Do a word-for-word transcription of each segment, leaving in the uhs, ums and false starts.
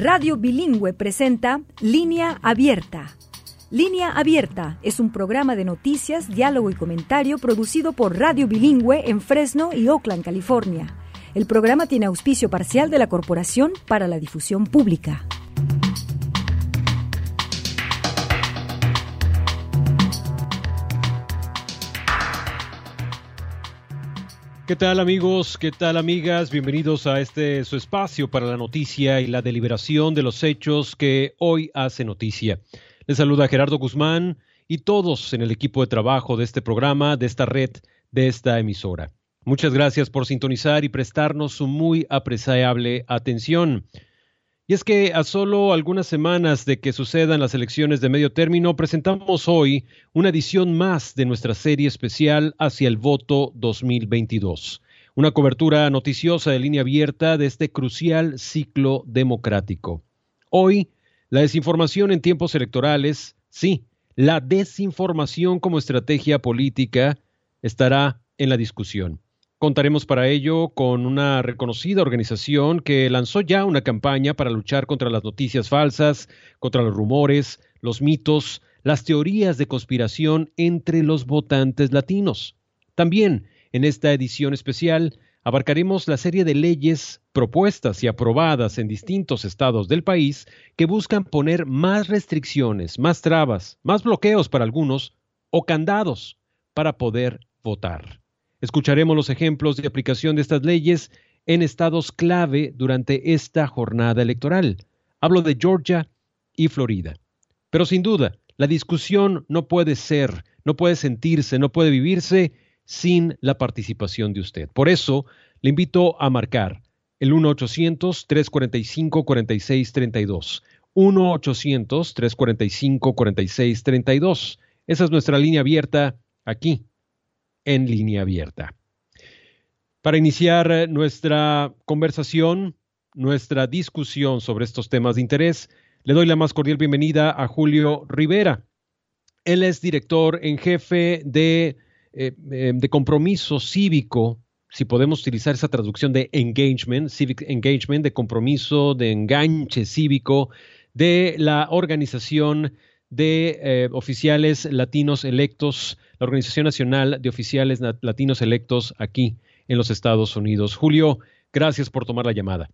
Radio Bilingüe presenta Línea Abierta. Línea Abierta es un programa de noticias, diálogo y comentario producido por Radio Bilingüe en Fresno y Oakland, California. El programa tiene auspicio parcial de la Corporación para la Difusión Pública. ¿Qué tal, amigos? ¿Qué tal, amigas? Bienvenidos a este su espacio para la noticia y la deliberación de los hechos que hoy hace noticia. Les saluda Gerardo Guzmán y todos en el equipo de trabajo de este programa, de esta red, de esta emisora. Muchas gracias por sintonizar y prestarnos su muy apreciable atención. Y es que a solo algunas semanas de que sucedan las elecciones de medio término, presentamos hoy una edición más de nuestra serie especial hacia el voto dos mil veintidós. Una cobertura noticiosa de línea abierta de este crucial ciclo democrático. Hoy, la desinformación en tiempos electorales, sí, la desinformación como estrategia política estará en la discusión. Contaremos para ello con una reconocida organización que lanzó ya una campaña para luchar contra las noticias falsas, contra los rumores, los mitos, las teorías de conspiración entre los votantes latinos. También, en esta edición especial, abarcaremos la serie de leyes propuestas y aprobadas en distintos estados del país que buscan poner más restricciones, más trabas, más bloqueos para algunos o candados para poder votar. Escucharemos los ejemplos de aplicación de estas leyes en estados clave durante esta jornada electoral. Hablo de Georgia y Florida. Pero sin duda, la discusión no puede ser, no puede sentirse, no puede vivirse sin la participación de usted. Por eso, le invito a marcar el uno ochocientos, tres cuarenta y cinco, cuarenta y seis treinta y dos. uno ochocientos, tres cuarenta y cinco, cuarenta y seis treinta y dos. Esa es nuestra línea abierta aquí, en Línea Abierta. Para iniciar nuestra conversación, nuestra discusión sobre estos temas de interés, le doy la más cordial bienvenida a Julio Rivera. Él es director en jefe de, eh, de compromiso cívico, si podemos utilizar esa traducción de engagement, civic engagement, de compromiso, de enganche cívico, de la organización de eh, oficiales latinos electos, la Organización Nacional de Oficiales Latinos Electos aquí en los Estados Unidos. Julio, gracias por tomar la llamada.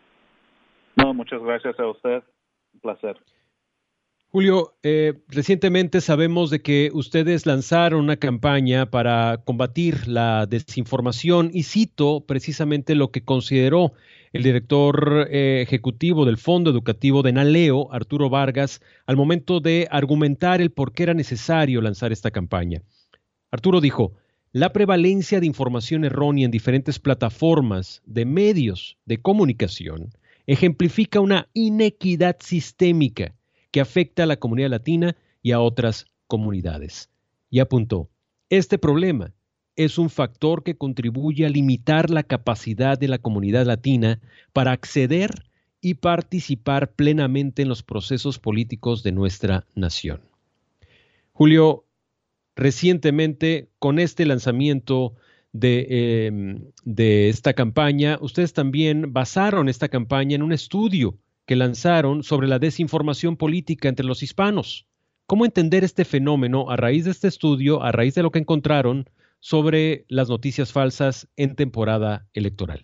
No, muchas gracias a usted. Un placer. Julio, eh, recientemente sabemos de que ustedes lanzaron una campaña para combatir la desinformación y cito precisamente lo que consideró el director eh, ejecutivo del Fondo Educativo de NALEO, Arturo Vargas, al momento de argumentar el por qué era necesario lanzar esta campaña. Arturo dijo, la prevalencia de información errónea en diferentes plataformas de medios de comunicación ejemplifica una inequidad sistémica que afecta a la comunidad latina y a otras comunidades. Y apuntó, este problema es un factor que contribuye a limitar la capacidad de la comunidad latina para acceder y participar plenamente en los procesos políticos de nuestra nación. Julio, recientemente, con este lanzamiento de, eh, de esta campaña, ustedes también basaron esta campaña en un estudio que lanzaron sobre la desinformación política entre los hispanos. ¿Cómo entender este fenómeno a raíz de este estudio, a raíz de lo que encontraron sobre las noticias falsas en temporada electoral?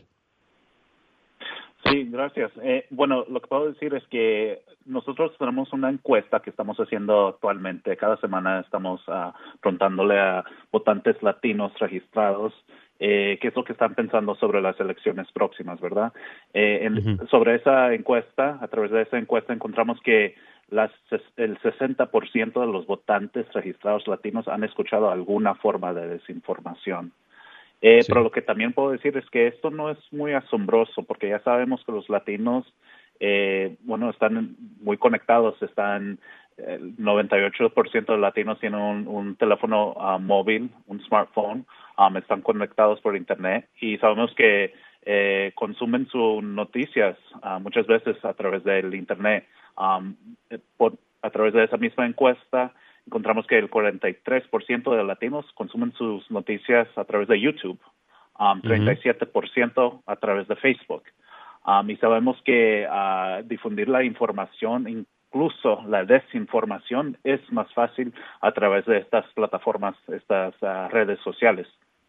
Sí, gracias. Eh, bueno, lo que puedo decir es que nosotros tenemos una encuesta que estamos haciendo actualmente. Cada semana estamos uh, preguntándole a votantes latinos registrados eh, qué es lo que están pensando sobre las elecciones próximas, ¿verdad? Eh, en, uh-huh. Sobre esa encuesta, a través de esa encuesta encontramos que las, el sesenta por ciento de los votantes registrados latinos han escuchado alguna forma de desinformación. Eh, sí. Pero lo que también puedo decir es que esto no es muy asombroso, porque ya sabemos que los latinos, eh, bueno, están muy conectados, están, el noventa y ocho por ciento de los latinos tienen un, un teléfono uh, móvil, un smartphone, um, están conectados por internet y sabemos que eh, consumen sus noticias uh, muchas veces a través del internet. Um, por, a través de esa misma encuesta, encontramos que el cuarenta y tres por ciento de latinos consumen sus noticias a través de YouTube, um, treinta y siete por ciento a través de Facebook. Um, y sabemos que uh, difundir la información, incluso la desinformación, es más fácil a través de estas plataformas, estas uh, redes sociales.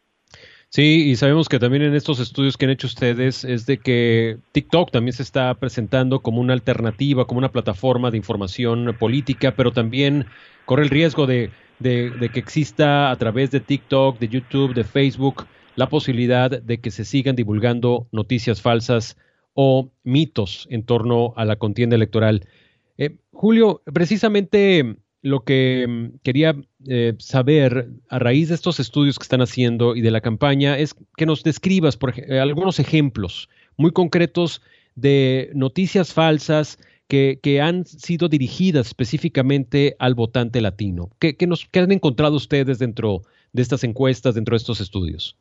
Sí, y sabemos que también en estos estudios que han hecho ustedes es de que TikTok también se está presentando como una alternativa, como una plataforma de información política, pero también corre el riesgo de, de, de que exista a través de TikTok, de YouTube, de Facebook, la posibilidad de que se sigan divulgando noticias falsas o mitos en torno a la contienda electoral. Eh, Julio, precisamente lo que mm, quería eh, saber a raíz de estos estudios que están haciendo y de la campaña es que nos describas por ej- eh, algunos ejemplos muy concretos de noticias falsas que, que han sido dirigidas específicamente al votante latino. ¿Qué, qué nos, qué han encontrado ustedes dentro de estas encuestas, dentro de estos estudios?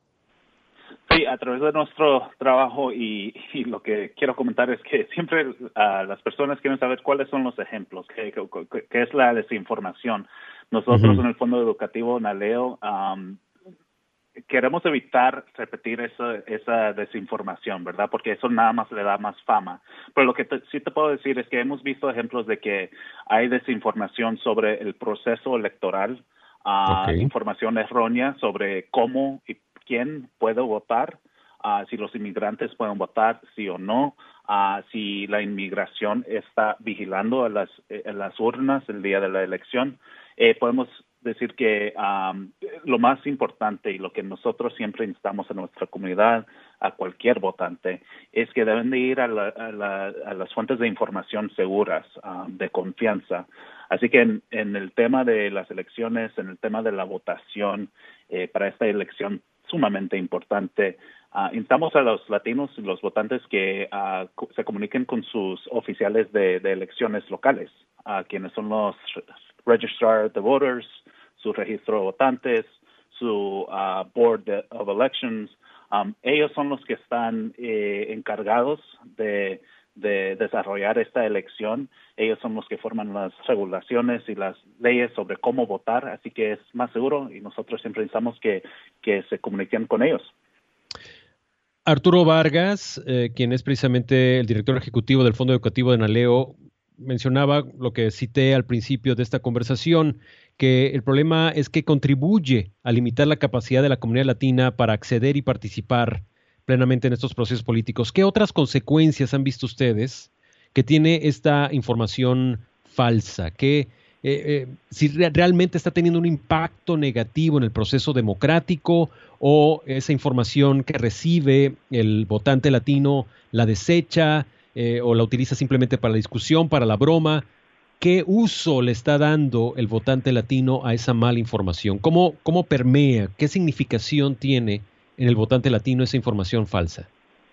Sí, a través de nuestro trabajo y, y lo que quiero comentar es que siempre uh, las personas quieren saber cuáles son los ejemplos, qué, qué, qué es la desinformación. Nosotros Uh-huh. en el Fondo Educativo Naleo um, queremos evitar repetir esa, esa desinformación, ¿verdad? Porque eso nada más le da más fama. Pero lo que te, sí te puedo decir es que hemos visto ejemplos de que hay desinformación sobre el proceso electoral, uh, Okay. información errónea sobre cómo y quién puede votar, uh, si los inmigrantes pueden votar, sí o no, uh, si la inmigración está vigilando a las, a las urnas el día de la elección. Eh, podemos decir que um, lo más importante y lo que nosotros siempre instamos a nuestra comunidad, a cualquier votante, es que deben de ir a, la, a, la, a las fuentes de información seguras, um, de confianza. Así que en, en el tema de las elecciones, en el tema de la votación, eh, para esta elección sumamente importante, uh, instamos a los latinos y los votantes que uh, co- se comuniquen con sus oficiales de, de elecciones locales, uh, quienes son los Registrar of Voters, su registro de votantes, su uh, Board de, of Elections. Um, ellos son los que están eh, encargados de, de desarrollar esta elección. Ellos son los que forman las regulaciones y las leyes sobre cómo votar, así que es más seguro y nosotros siempre necesitamos que, que se comuniquen con ellos. Arturo Vargas, eh, quien es precisamente el director ejecutivo del Fondo Educativo de Naleo, mencionaba lo que cité al principio de esta conversación, que el problema es que contribuye a limitar la capacidad de la comunidad latina para acceder y participar plenamente en estos procesos políticos. ¿Qué otras consecuencias han visto ustedes que tiene esta información falsa? ¿Qué, eh, eh, si re- realmente está teniendo un impacto negativo en el proceso democrático o esa información que recibe el votante latino la desecha eh, o la utiliza simplemente para la discusión, para la broma? ¿Qué uso le está dando el votante latino a esa mala información? ¿Cómo, cómo permea? ¿Qué significación tiene en el votante latino esa información falsa?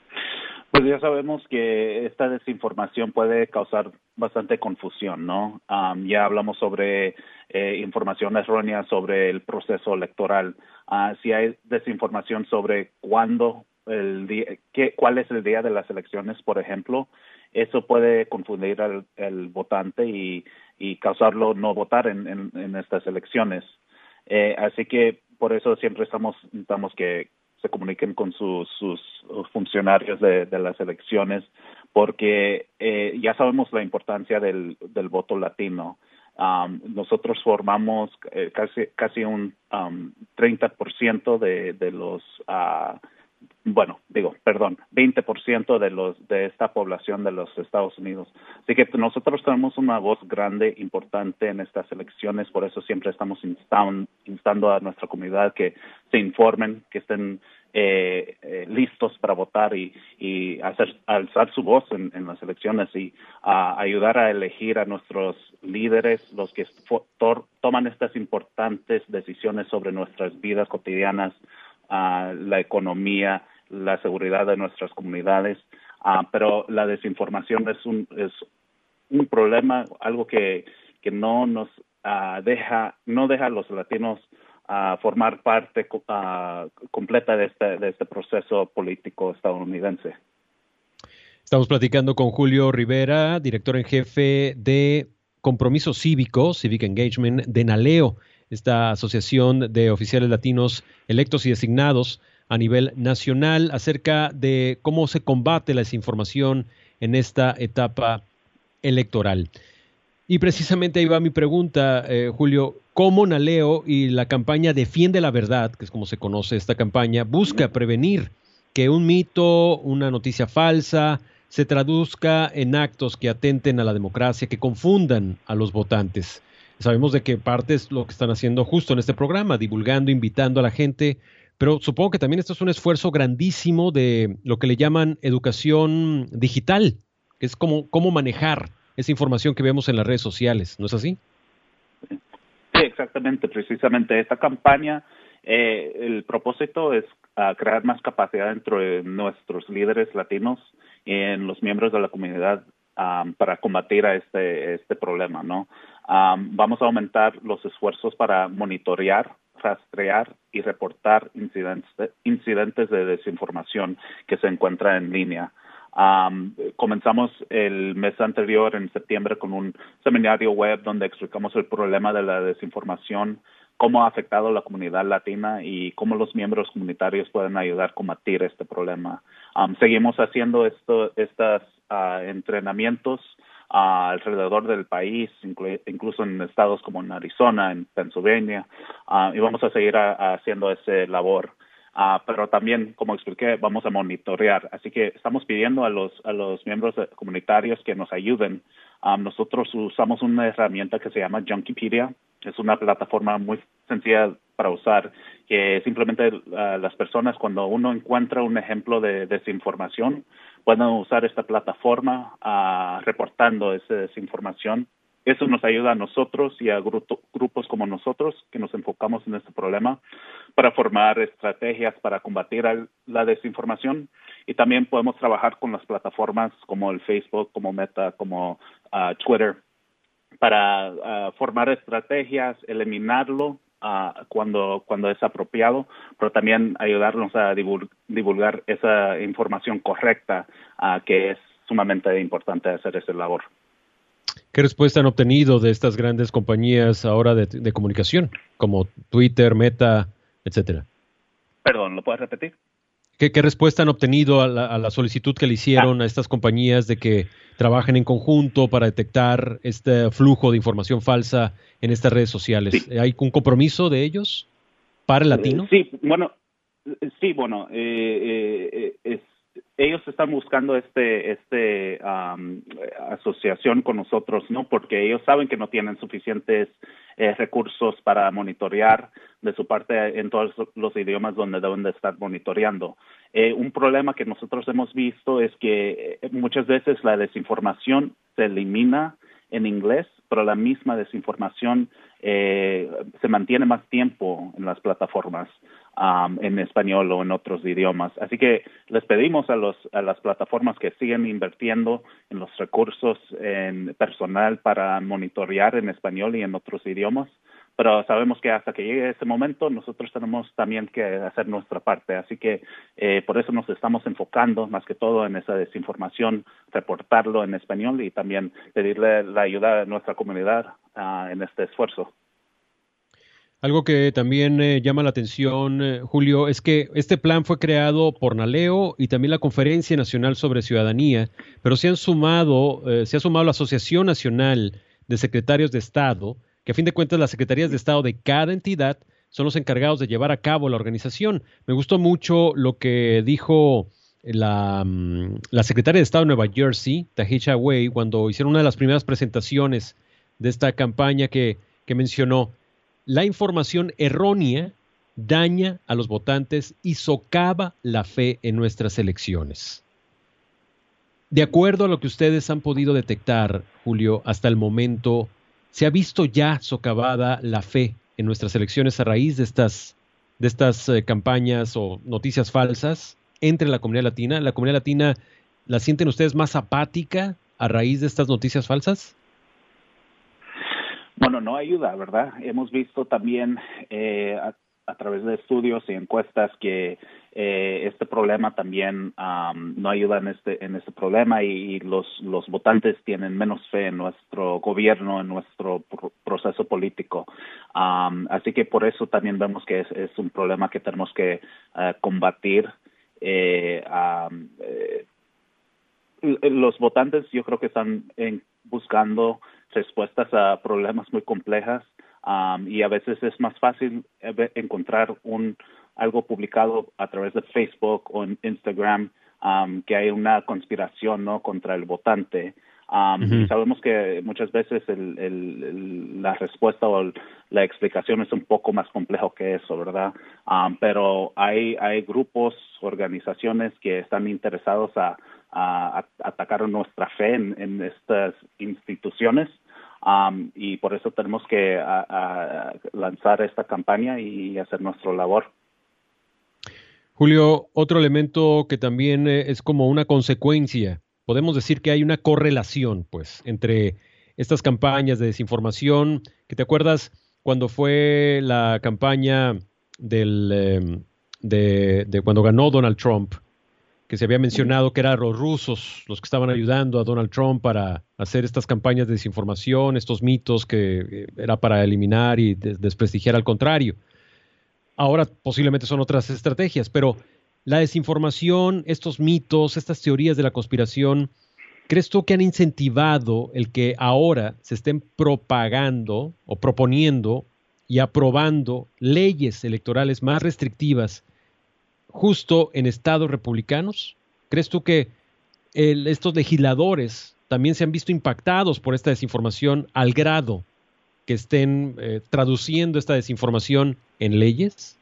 Pues ya sabemos que esta desinformación puede causar bastante confusión, ¿no? Um, ya hablamos sobre eh, información errónea sobre el proceso electoral. Uh, si hay desinformación sobre cuándo, el día, qué, cuál es el día de las elecciones, por ejemplo, eso puede confundir al, al votante y, y causarlo no votar en, en, en estas elecciones. Eh, así que por eso siempre estamos, estamos que se comuniquen con sus, sus funcionarios de, de las elecciones, porque eh, ya sabemos la importancia del, del voto latino. Um, nosotros formamos eh, casi casi un um, treinta por ciento de, de los, uh, bueno, digo, perdón, veinte por ciento de los de esta población de los Estados Unidos. Así que nosotros tenemos una voz grande, importante en estas elecciones, por eso siempre estamos instan, instando a nuestra comunidad que se informen, que estén eh, eh, listos para votar y, y hacer alzar su voz en, en las elecciones y uh, ayudar a elegir a nuestros líderes, los que to toman estas importantes decisiones sobre nuestras vidas cotidianas, uh, la economía, la seguridad de nuestras comunidades, uh, pero la desinformación es un es un problema, algo que que no nos uh, deja no deja a los latinos uh, formar parte uh, completa de este de este proceso político estadounidense. Estamos platicando con Julio Rivera, director en jefe de Compromiso Cívico, Civic Engagement, de Naleo, esta asociación de oficiales latinos electos y designados a nivel nacional acerca de cómo se combate la desinformación en esta etapa electoral. Y precisamente ahí va mi pregunta, eh, Julio. ¿Cómo Naleo y la campaña Defiende la Verdad, que es como se conoce esta campaña, busca prevenir que un mito, una noticia falsa, se traduzca en actos que atenten a la democracia, que confundan a los votantes? Sabemos de que parte es lo que están haciendo justo en este programa, divulgando, invitando a la gente, pero supongo que también esto es un esfuerzo grandísimo de lo que le llaman educación digital, que es como cómo manejar esa información que vemos en las redes sociales, ¿no es así? Sí, exactamente. Precisamente esta campaña, eh, el propósito es uh, crear más capacidad dentro de nuestros líderes latinos y en los miembros de la comunidad um, para combatir a este, este problema, ¿no? Um, vamos a aumentar los esfuerzos para monitorear, rastrear y reportar incidentes, incidentes de desinformación que se encuentran en línea. Um, comenzamos el mes anterior, en septiembre, con un seminario web donde explicamos el problema de la desinformación, cómo ha afectado a la comunidad latina y cómo los miembros comunitarios pueden ayudar a combatir este problema. Um, seguimos haciendo esto, estos uh, entrenamientos uh, alrededor del país, inclu- incluso en estados como en Arizona, en Pennsylvania, uh, y vamos a seguir a, a haciendo esa labor. Uh, pero también, como expliqué, vamos a monitorear. Así que estamos pidiendo a los a los miembros comunitarios que nos ayuden. Um, nosotros usamos una herramienta que se llama Junkipedia. Es una plataforma muy sencilla para usar, que simplemente uh, las personas, cuando uno encuentra un ejemplo de desinformación, pueden usar esta plataforma uh, reportando esa desinformación. Eso nos ayuda a nosotros y a grupo, grupos como nosotros que nos enfocamos en este problema para formar estrategias para combatir la desinformación, y también podemos trabajar con las plataformas como el Facebook, como Meta, como uh, Twitter, para uh, formar estrategias, eliminarlo uh, cuando, cuando es apropiado, pero también ayudarnos a divulgar, divulgar esa información correcta, uh, que es sumamente importante hacer esa labor. ¿Qué respuesta han obtenido de estas grandes compañías ahora de, de comunicación, como Twitter, Meta, etcétera? Perdón, ¿lo puedes repetir? ¿Qué, qué respuesta han obtenido a la, a la solicitud que le hicieron ah. a estas compañías de que trabajen en conjunto para detectar este flujo de información falsa en estas redes sociales? Sí. ¿Hay un compromiso de ellos para el latino? Sí, bueno, sí, bueno, eh, eh, es ellos están buscando este este um, asociación con nosotros, ¿no? Porque ellos saben que no tienen suficientes eh, recursos para monitorear de su parte en todos los idiomas donde deben de estar monitoreando. Eh, un problema que nosotros hemos visto es que eh, muchas veces la desinformación se elimina en inglés, pero la misma desinformación eh, se mantiene más tiempo en las plataformas um, en español o en otros idiomas. Así que les pedimos a, los, a las plataformas que sigan invirtiendo en los recursos en personal para monitorear en español y en otros idiomas, pero sabemos que hasta que llegue ese momento nosotros tenemos también que hacer nuestra parte. Así que eh, por eso nos estamos enfocando más que todo en esa desinformación, reportarlo en español y también pedirle la ayuda a nuestra comunidad uh, en este esfuerzo. Algo que también eh, llama la atención, eh, Julio, es que este plan fue creado por Naleo y también la Conferencia Nacional sobre Ciudadanía, pero se han sumado, eh, se ha sumado la Asociación Nacional de Secretarios de Estado, que a fin de cuentas las secretarías de Estado de cada entidad son los encargados de llevar a cabo la organización. Me gustó mucho lo que dijo la, la secretaria de Estado de Nueva Jersey, Tahirih Wade, cuando hicieron una de las primeras presentaciones de esta campaña que, que mencionó: la información errónea daña a los votantes y socava la fe en nuestras elecciones. De acuerdo a lo que ustedes han podido detectar, Julio, hasta el momento, ¿se ha visto ya socavada la fe en nuestras elecciones a raíz de estas, de estas eh, campañas o noticias falsas entre la comunidad latina? ¿La comunidad latina la sienten ustedes más apática a raíz de estas noticias falsas? Bueno, no ayuda, ¿verdad? Hemos visto también eh, a través de estudios y encuestas que eh, este problema también um, no ayuda en este en este problema y, y los los votantes tienen menos fe en nuestro gobierno, en nuestro pr- proceso político. Um, así que por eso también vemos que es, es un problema que tenemos que uh, combatir. Eh, um, eh, los votantes yo creo que están en, buscando respuestas a problemas muy complejas. Um, y a veces es más fácil encontrar un algo publicado a través de Facebook o en Instagram um, que hay una conspiración, ¿no?, contra el votante. Um, uh-huh. Y sabemos que muchas veces el, el, el, la respuesta o el, la explicación es un poco más complejo que eso, ¿verdad? Um, pero hay hay grupos, organizaciones que están interesados a, a, a atacar nuestra fe en, en estas instituciones. Um, y por eso tenemos que a, a lanzar esta campaña y hacer nuestra labor. Julio, otro elemento que también eh, es como una consecuencia, podemos decir que hay una correlación, pues, entre estas campañas de desinformación, que te acuerdas cuando fue la campaña del, eh, de, de cuando ganó Donald Trump, que se había mencionado que eran los rusos los que estaban ayudando a Donald Trump para hacer estas campañas de desinformación, estos mitos que era para eliminar y des- desprestigiar al contrario. Ahora posiblemente son otras estrategias, pero la desinformación, estos mitos, estas teorías de la conspiración, ¿crees tú que han incentivado el que ahora se estén propagando o proponiendo y aprobando leyes electorales más restrictivas justo en estados republicanos? ¿Crees tú que el, estos legisladores también se han visto impactados por esta desinformación al grado que estén eh, traduciendo esta desinformación en leyes?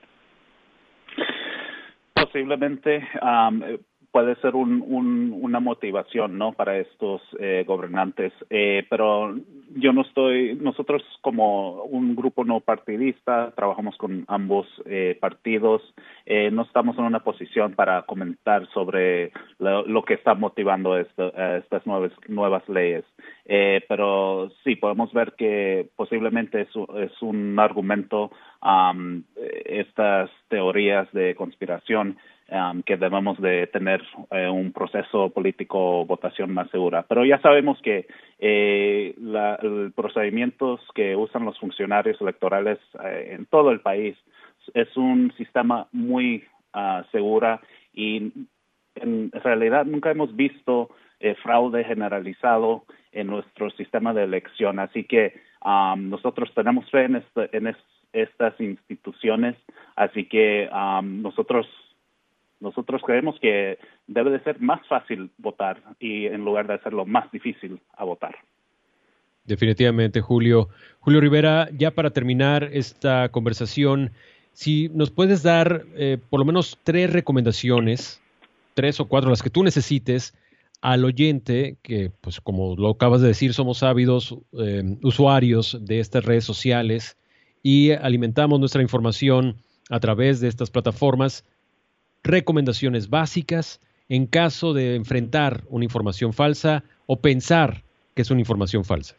Posiblemente um, puede ser un, un, una motivación, ¿no?, para estos eh, gobernantes, eh, pero yo no estoy, nosotros como un grupo no partidista trabajamos con ambos eh, partidos, eh, no estamos en una posición para comentar sobre lo, lo que está motivando esto, uh, estas nuevas, nuevas leyes, eh, pero sí podemos ver que posiblemente es, es un argumento um, estas teorías de conspiración Um, que debemos de tener eh, un proceso político, votación más segura. Pero ya sabemos que eh, la, los procedimientos que usan los funcionarios electorales eh, en todo el país es un sistema muy uh, segura y en realidad nunca hemos visto eh, fraude generalizado en nuestro sistema de elección. Así que um, nosotros tenemos fe en, este, en es, estas instituciones, así que um, nosotros Nosotros creemos que debe de ser más fácil votar y en lugar de hacerlo más difícil a votar. Definitivamente, Julio. Julio Rivera, ya para terminar esta conversación, si nos puedes dar eh, por lo menos tres recomendaciones, tres o cuatro, las que tú necesites, al oyente, que pues como lo acabas de decir, somos ávidos eh, usuarios de estas redes sociales y alimentamos nuestra información a través de estas plataformas. Recomendaciones básicas en caso de enfrentar una información falsa o pensar que es una información falsa.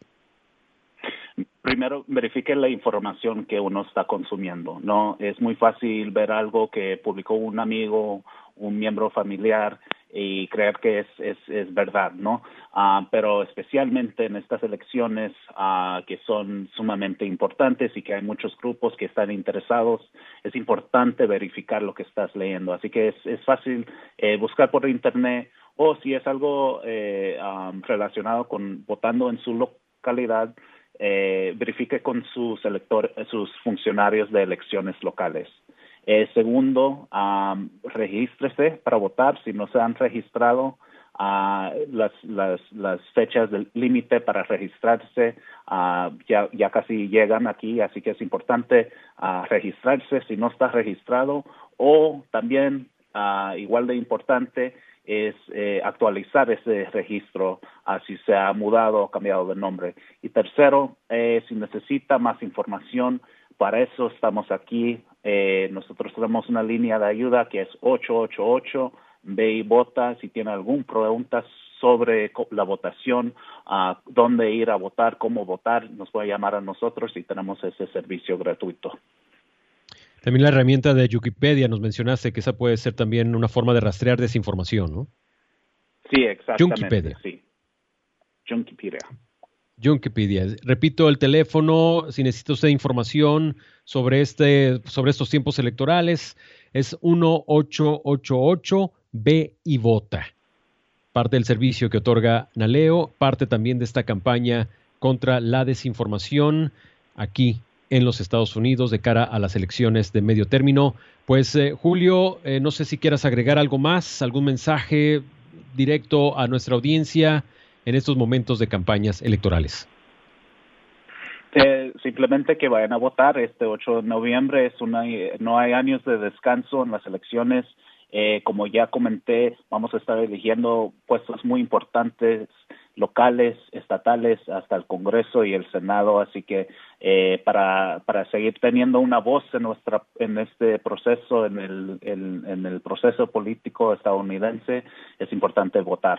Primero, verifique la información que uno está consumiendo, ¿no? Es muy fácil ver algo que publicó un amigo, un miembro familiar y creer que es, es, es verdad, ¿no? Uh, pero especialmente en estas elecciones uh, que son sumamente importantes y que hay muchos grupos que están interesados, es importante verificar lo que estás leyendo. Así que es, es fácil eh, buscar por internet o si es algo eh, um, relacionado con votando en su localidad, eh, verifique con sus electores, sus funcionarios de elecciones locales. Eh, segundo, um, regístrese para votar. Si no se han registrado, uh, las, las, las fechas del límite para registrarse uh, ya, ya casi llegan aquí, así que es importante uh, registrarse si no está registrado. O también, uh, igual de importante, es eh, actualizar ese registro uh, si se ha mudado o cambiado de nombre. Y tercero, eh, si necesita más información, para eso estamos aquí. Eh, nosotros tenemos una línea de ayuda que es ocho ocho ocho, ve y vota. Si tiene alguna pregunta sobre la votación, uh, dónde ir a votar, cómo votar, nos puede llamar a nosotros y tenemos ese servicio gratuito. También la herramienta de Wikipedia, nos mencionaste que esa puede ser también una forma de rastrear desinformación, ¿no? Sí, exactamente. Wikipedia. Sí. Wikipedia. Wikipedia. Repito el teléfono, si necesita usted información sobre este, sobre estos tiempos electorales, es uno ocho ocho ocho ve y vota. Parte del servicio que otorga Naleo, parte también de esta campaña contra la desinformación aquí en los Estados Unidos de cara a las elecciones de medio término. Pues eh, Julio, eh, no sé si quieras agregar algo más, algún mensaje directo a nuestra audiencia en estos momentos de campañas electorales. Eh, simplemente que vayan a votar este ocho de noviembre. Es una, no hay años de descanso en las elecciones. Eh, como ya comenté, vamos a estar eligiendo puestos muy importantes, locales, estatales, hasta el Congreso y el Senado. Así que eh, para para seguir teniendo una voz en nuestra en este proceso, en el en, en el proceso político estadounidense, es importante votar.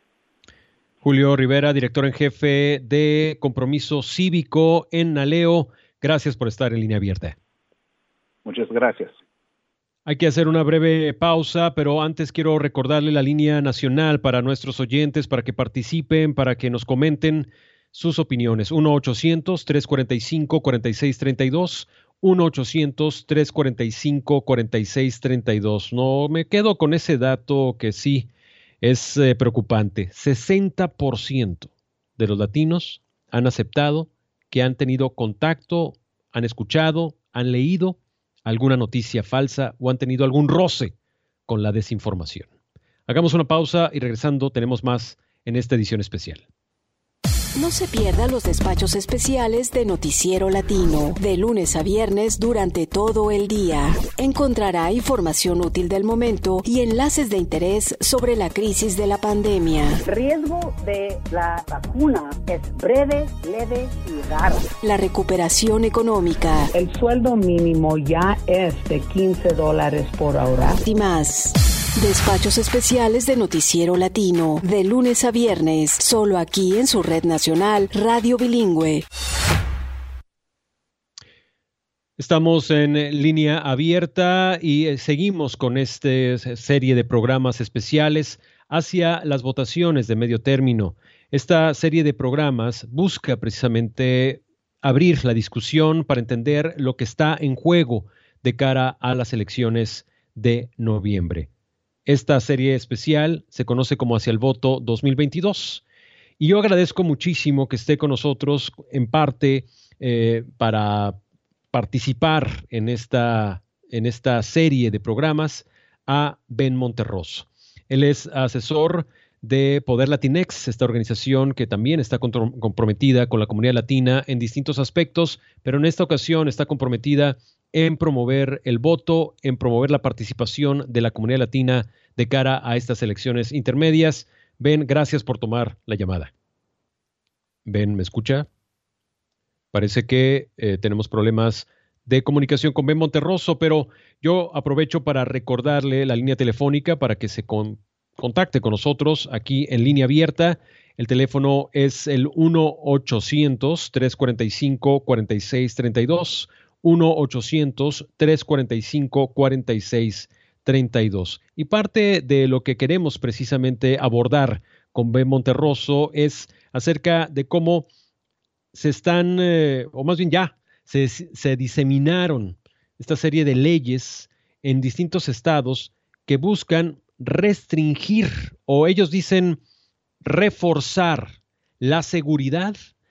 Julio Rivera, director en jefe de Compromiso Cívico en Naleo. Gracias por estar en Línea Abierta. Muchas gracias. Hay que hacer una breve pausa, pero antes quiero recordarle la línea nacional para nuestros oyentes, para que participen, para que nos comenten sus opiniones. uno ochocientos tres cuarenta y cinco cuarenta y seis treinta y dos, uno ochocientos tres cuarenta y cinco cuarenta y seis treinta y dos. No me quedo con ese dato que sí es eh, preocupante. sesenta por ciento de los latinos han aceptado que han tenido contacto, han escuchado, han leído alguna noticia falsa o han tenido algún roce con la desinformación. Hagamos una pausa y regresando tenemos más en esta edición especial. No se pierda los despachos especiales de Noticiero Latino, de lunes a viernes durante todo el día. Encontrará información útil del momento y enlaces de interés sobre la crisis de la pandemia. El riesgo de la vacuna es breve, leve y raro. La recuperación económica. El sueldo mínimo ya es de quince dólares por hora. Y más. Despachos especiales de Noticiero Latino, de lunes a viernes, solo aquí en su red nacional, Radio Bilingüe. Estamos en línea abierta y seguimos con esta serie de programas especiales hacia las votaciones de medio término. Esta serie de programas busca precisamente abrir la discusión para entender lo que está en juego de cara a las elecciones de noviembre. Esta serie especial se conoce como Hacia el Voto dos mil veintidós. Y yo agradezco muchísimo que esté con nosotros en parte eh, para participar en esta, en esta serie de programas a Ben Monterroso. Él es asesor de Poder Latinex, esta organización que también está comprometida con la comunidad latina en distintos aspectos, pero en esta ocasión está comprometida en promover el voto, en promover la participación de la comunidad latina de cara a estas elecciones intermedias. Ben, gracias por tomar la llamada. Ben, ¿me escucha? Parece que eh, tenemos problemas de comunicación con Ben Monterroso, pero yo aprovecho para recordarle la línea telefónica para que se con, contacte con nosotros aquí en línea abierta. El teléfono es el uno ochocientos tres cuarenta y cinco cuarenta y seis treinta y dos, uno ochocientos tres cuarenta y cinco cuarenta y seis treinta y dos. Y parte de lo que queremos precisamente abordar con Ben Monterroso es acerca de cómo se están, eh, o más bien ya, se, se diseminaron esta serie de leyes en distintos estados que buscan restringir, o ellos dicen reforzar la seguridad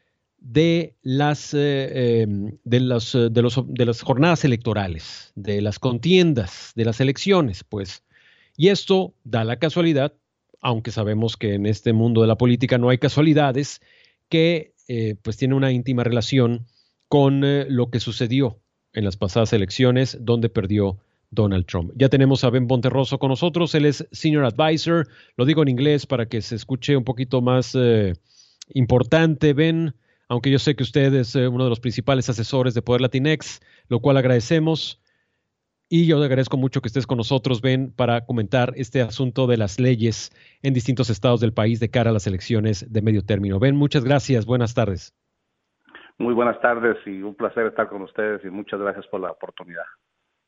de las, eh, eh, de, los, de, los, de las jornadas electorales, de las contiendas, de las elecciones, pues. Y esto da la casualidad, aunque sabemos que en este mundo de la política no hay casualidades, que eh, pues tiene una íntima relación con eh, lo que sucedió en las pasadas elecciones donde perdió Donald Trump. Ya tenemos a Ben Monterroso con nosotros, él es Senior Advisor, lo digo en inglés para que se escuche un poquito más eh, importante, Ben, aunque yo sé que usted es eh, uno de los principales asesores de Poder Latinex, lo cual agradecemos. Y yo le agradezco mucho que estés con nosotros, Ben, para comentar este asunto de las leyes en distintos estados del país de cara a las elecciones de medio término. Ben, muchas gracias. Buenas tardes. Muy buenas tardes y un placer estar con ustedes y muchas gracias por la oportunidad.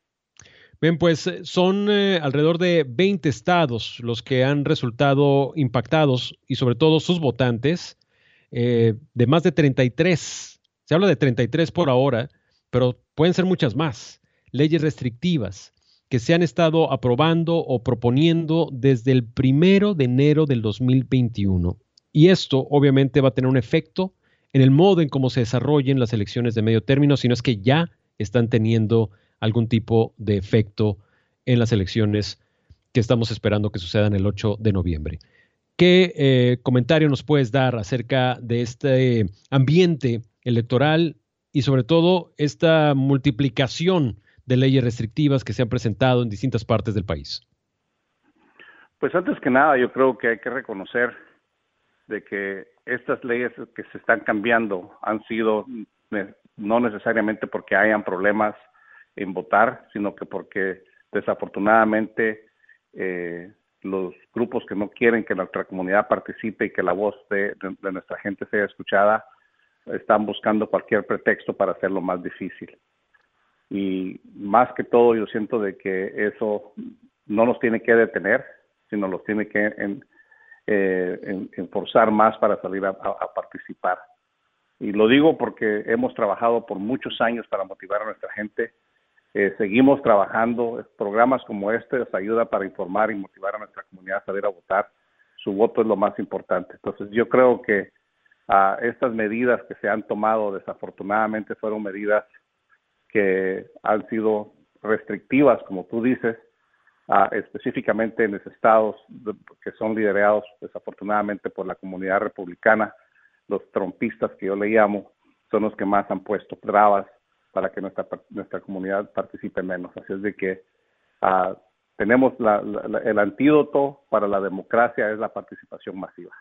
Bien, pues eh, son eh, alrededor de veinte estados los que han resultado impactados y sobre todo sus votantes, eh, de más de treinta y tres. Se habla de treinta y tres por ahora, pero pueden ser muchas más. Leyes restrictivas que se han estado aprobando o proponiendo desde el primero de enero del dos mil veintiuno. Y esto obviamente va a tener un efecto en el modo en cómo se desarrollen las elecciones de medio término, si no es que ya están teniendo algún tipo de efecto en las elecciones que estamos esperando que sucedan el ocho de noviembre. ¿Qué eh, comentario nos puedes dar acerca de este ambiente electoral y sobre todo esta multiplicación de leyes restrictivas que se han presentado en distintas partes del país? Pues antes que nada, yo creo que hay que reconocer de que estas leyes que se están cambiando han sido no necesariamente porque hayan problemas en votar, sino que porque desafortunadamente eh, los grupos que no quieren que nuestra comunidad participe y que la voz de, de, de nuestra gente sea escuchada, están buscando cualquier pretexto para hacerlo más difícil. Y más que todo yo siento de que eso no nos tiene que detener, sino los tiene que en, eh, en, enforzar más para salir a, a, a participar. Y lo digo porque hemos trabajado por muchos años para motivar a nuestra gente. Eh, seguimos trabajando. Programas como este nos ayuda para informar y motivar a nuestra comunidad a salir a votar. Su voto es lo más importante. Entonces yo creo que uh, estas medidas que se han tomado desafortunadamente fueron medidas que han sido restrictivas, como tú dices, uh, específicamente en los estados de, que son liderados desafortunadamente por la comunidad republicana. Los trumpistas, que yo le llamo, son los que más han puesto trabas para que nuestra nuestra comunidad participe menos. Así es de que uh, tenemos la, la, el antídoto para la democracia es la participación masiva.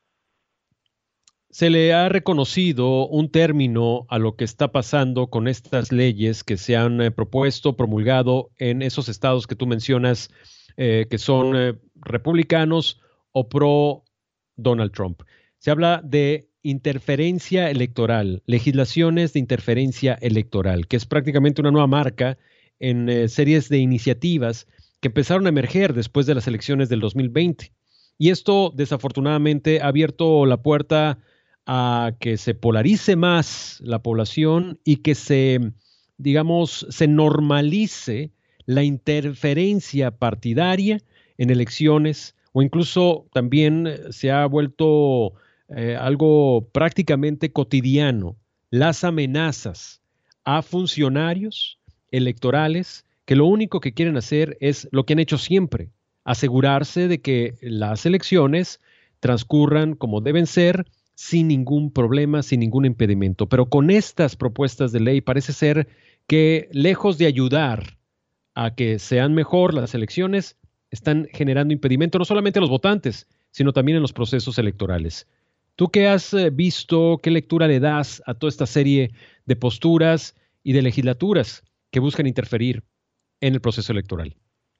Se le ha reconocido un término a lo que está pasando con estas leyes que se han eh, propuesto, promulgado en esos estados que tú mencionas, eh, que son eh, republicanos o pro Donald Trump. Se habla de interferencia electoral, legislaciones de interferencia electoral, que es prácticamente una nueva marca en eh, series de iniciativas que empezaron a emerger después de las elecciones del dos mil veinte. Y esto, desafortunadamente, ha abierto la puerta a que se polarice más la población y que se, digamos, se normalice la interferencia partidaria en elecciones, o incluso también se ha vuelto eh, algo prácticamente cotidiano, las amenazas a funcionarios electorales que lo único que quieren hacer es lo que han hecho siempre, asegurarse de que las elecciones transcurran como deben ser, sin ningún problema, sin ningún impedimento. Pero con estas propuestas de ley parece ser que, lejos de ayudar a que sean mejor las elecciones, están generando impedimento no solamente a los votantes, sino también en los procesos electorales. ¿Tú qué has visto, qué lectura le das a toda esta serie de posturas y de legislaturas que buscan interferir en el proceso electoral?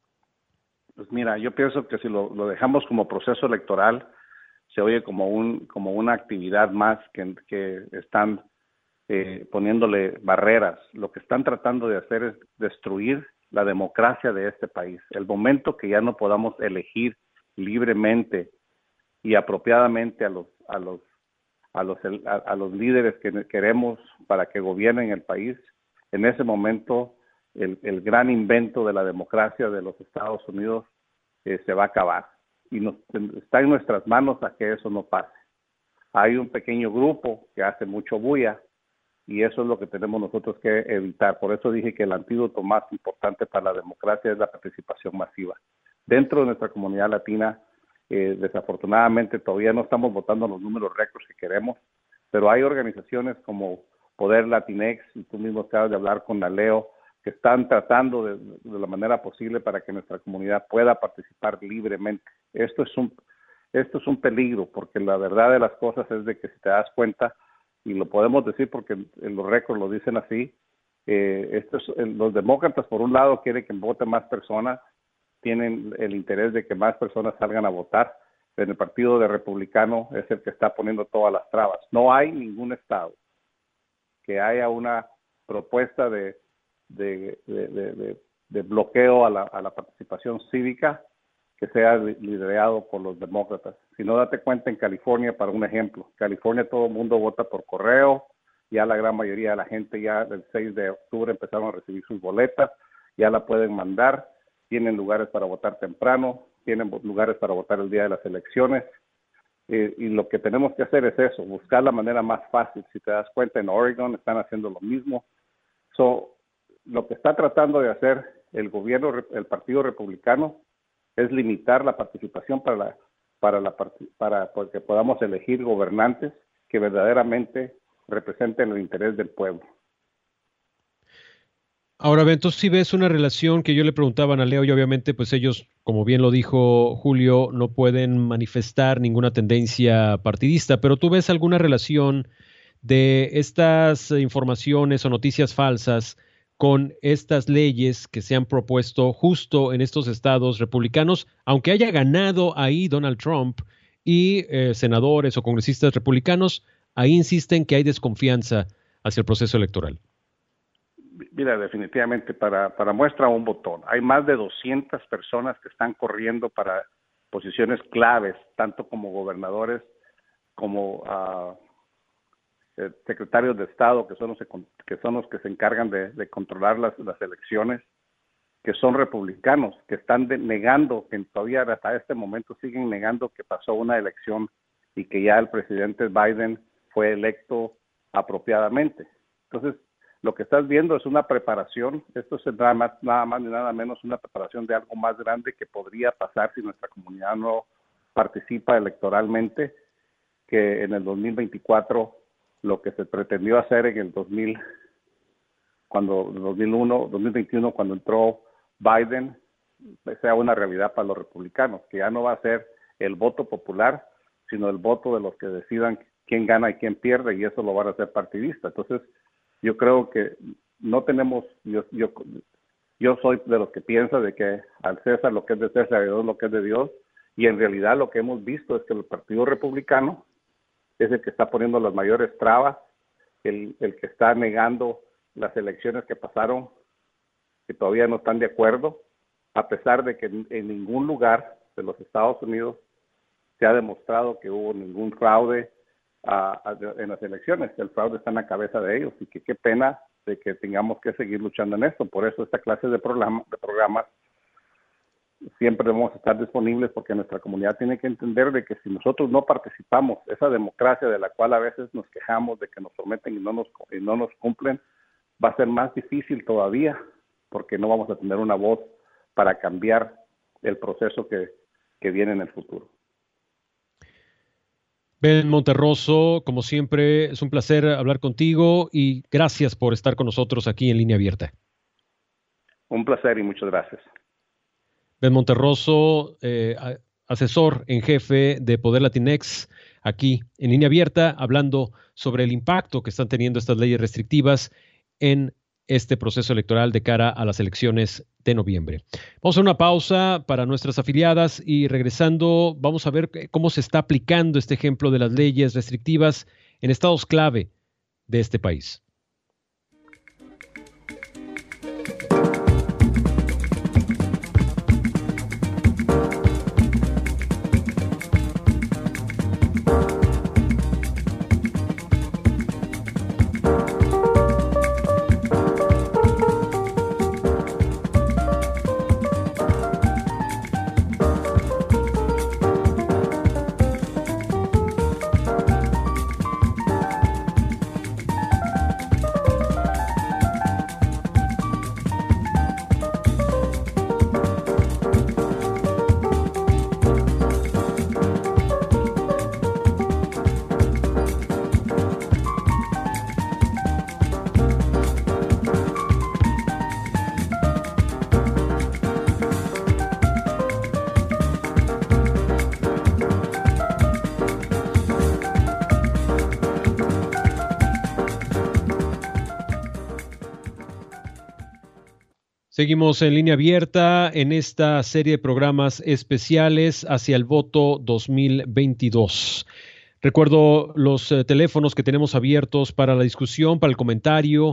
Pues mira, yo pienso que si lo, lo dejamos como proceso electoral, se oye como un como una actividad más que, que están eh, poniéndole barreras. Lo que están tratando de hacer es destruir la democracia de este país. El momento que ya no podamos elegir libremente y apropiadamente a los a los a los a, a los líderes que queremos para que gobiernen el país, en ese momento el, el gran invento de la democracia de los Estados Unidos eh, se va a acabar. Y nos, está en nuestras manos a que eso no pase. Hay un pequeño grupo que hace mucho bulla y eso es lo que tenemos nosotros que evitar. Por eso dije que el antídoto más importante para la democracia es la participación masiva. Dentro de nuestra comunidad latina, eh, desafortunadamente todavía no estamos votando los números récords que queremos, pero hay organizaciones como Poder Latinex, y tú mismo acabas de hablar con la Leo, que están tratando de, de la manera posible para que nuestra comunidad pueda participar libremente. Esto es un esto es un peligro, porque la verdad de las cosas es de que si te das cuenta, y lo podemos decir porque en los récords lo dicen así, eh, esto es, los demócratas por un lado quieren que voten más personas, tienen el interés de que más personas salgan a votar, pero el partido de republicano es el que está poniendo todas las trabas. No hay ningún estado que haya una propuesta de De, de, de, de bloqueo a la, a la participación cívica que sea liderado por los demócratas. Si no, date cuenta en California, para un ejemplo, California todo el mundo vota por correo, ya la gran mayoría de la gente ya el seis de octubre empezaron a recibir sus boletas, ya la pueden mandar, tienen lugares para votar temprano, tienen lugares para votar el día de las elecciones, eh, y lo que tenemos que hacer es eso, buscar la manera más fácil. Si te das cuenta, en Oregon están haciendo lo mismo. So, lo que está tratando de hacer el gobierno, el Partido Republicano, es limitar la participación para la, para la para que podamos elegir gobernantes que verdaderamente representen el interés del pueblo. Ahora, entonces si ves una relación que yo le preguntaba a Leo, y obviamente pues ellos, como bien lo dijo Julio, no pueden manifestar ninguna tendencia partidista, pero tú ves alguna relación de estas informaciones o noticias falsas con estas leyes que se han propuesto justo en estos estados republicanos, aunque haya ganado ahí Donald Trump y eh, senadores o congresistas republicanos, ahí insisten que hay desconfianza hacia el proceso electoral. Mira, definitivamente, para, para muestra un botón, hay más de doscientas personas que están corriendo para posiciones claves, tanto como gobernadores como uh, eh, secretarios de Estado, que son los que son los que se encargan de, de controlar las, las elecciones, que son republicanos, que están de, negando, que todavía hasta este momento siguen negando que pasó una elección y que ya el presidente Biden fue electo apropiadamente. Entonces, lo que estás viendo es una preparación, esto es nada más, nada más ni nada menos una preparación de algo más grande que podría pasar si nuestra comunidad no participa electoralmente, que en el dos mil veinticuatro lo que se pretendió hacer en el dos mil, cuando dos mil uno, dos mil veintiuno, cuando entró Biden, sea una realidad para los republicanos, que ya no va a ser el voto popular, sino el voto de los que decidan quién gana y quién pierde, y eso lo van a hacer partidista. Entonces, yo creo que no tenemos, yo, yo, yo soy de los que piensa de que al César lo que es de César y a Dios lo que es de Dios, y en realidad lo que hemos visto es que el Partido Republicano es el que está poniendo las mayores trabas, el, el que está negando las elecciones que pasaron, que todavía no están de acuerdo, a pesar de que en, en ningún lugar de los Estados Unidos se ha demostrado que hubo ningún fraude a, a, en las elecciones. El fraude está en la cabeza de ellos, y que qué pena de que tengamos que seguir luchando en esto. Por eso esta clase de, programa, de programas siempre debemos estar disponibles, porque nuestra comunidad tiene que entender de que si nosotros no participamos, esa democracia de la cual a veces nos quejamos de que nos prometen y no nos, y no nos cumplen, va a ser más difícil todavía, porque no vamos a tener una voz para cambiar el proceso que, que viene en el futuro. Ben Monterroso, como siempre, es un placer hablar contigo y gracias por estar con nosotros aquí en Línea Abierta. Un placer y muchas gracias. Ben Monterroso, eh, asesor en jefe de Poder Latinex, aquí en Línea Abierta, hablando sobre el impacto que están teniendo estas leyes restrictivas en este proceso electoral de cara a las elecciones de noviembre. Vamos a una pausa para nuestras afiliadas y regresando vamos a ver cómo se está aplicando este ejemplo de las leyes restrictivas en estados clave de este país. Seguimos en Línea Abierta en esta serie de programas especiales hacia el voto dos mil veintidós. Recuerdo los eh, teléfonos que tenemos abiertos para la discusión, para el comentario,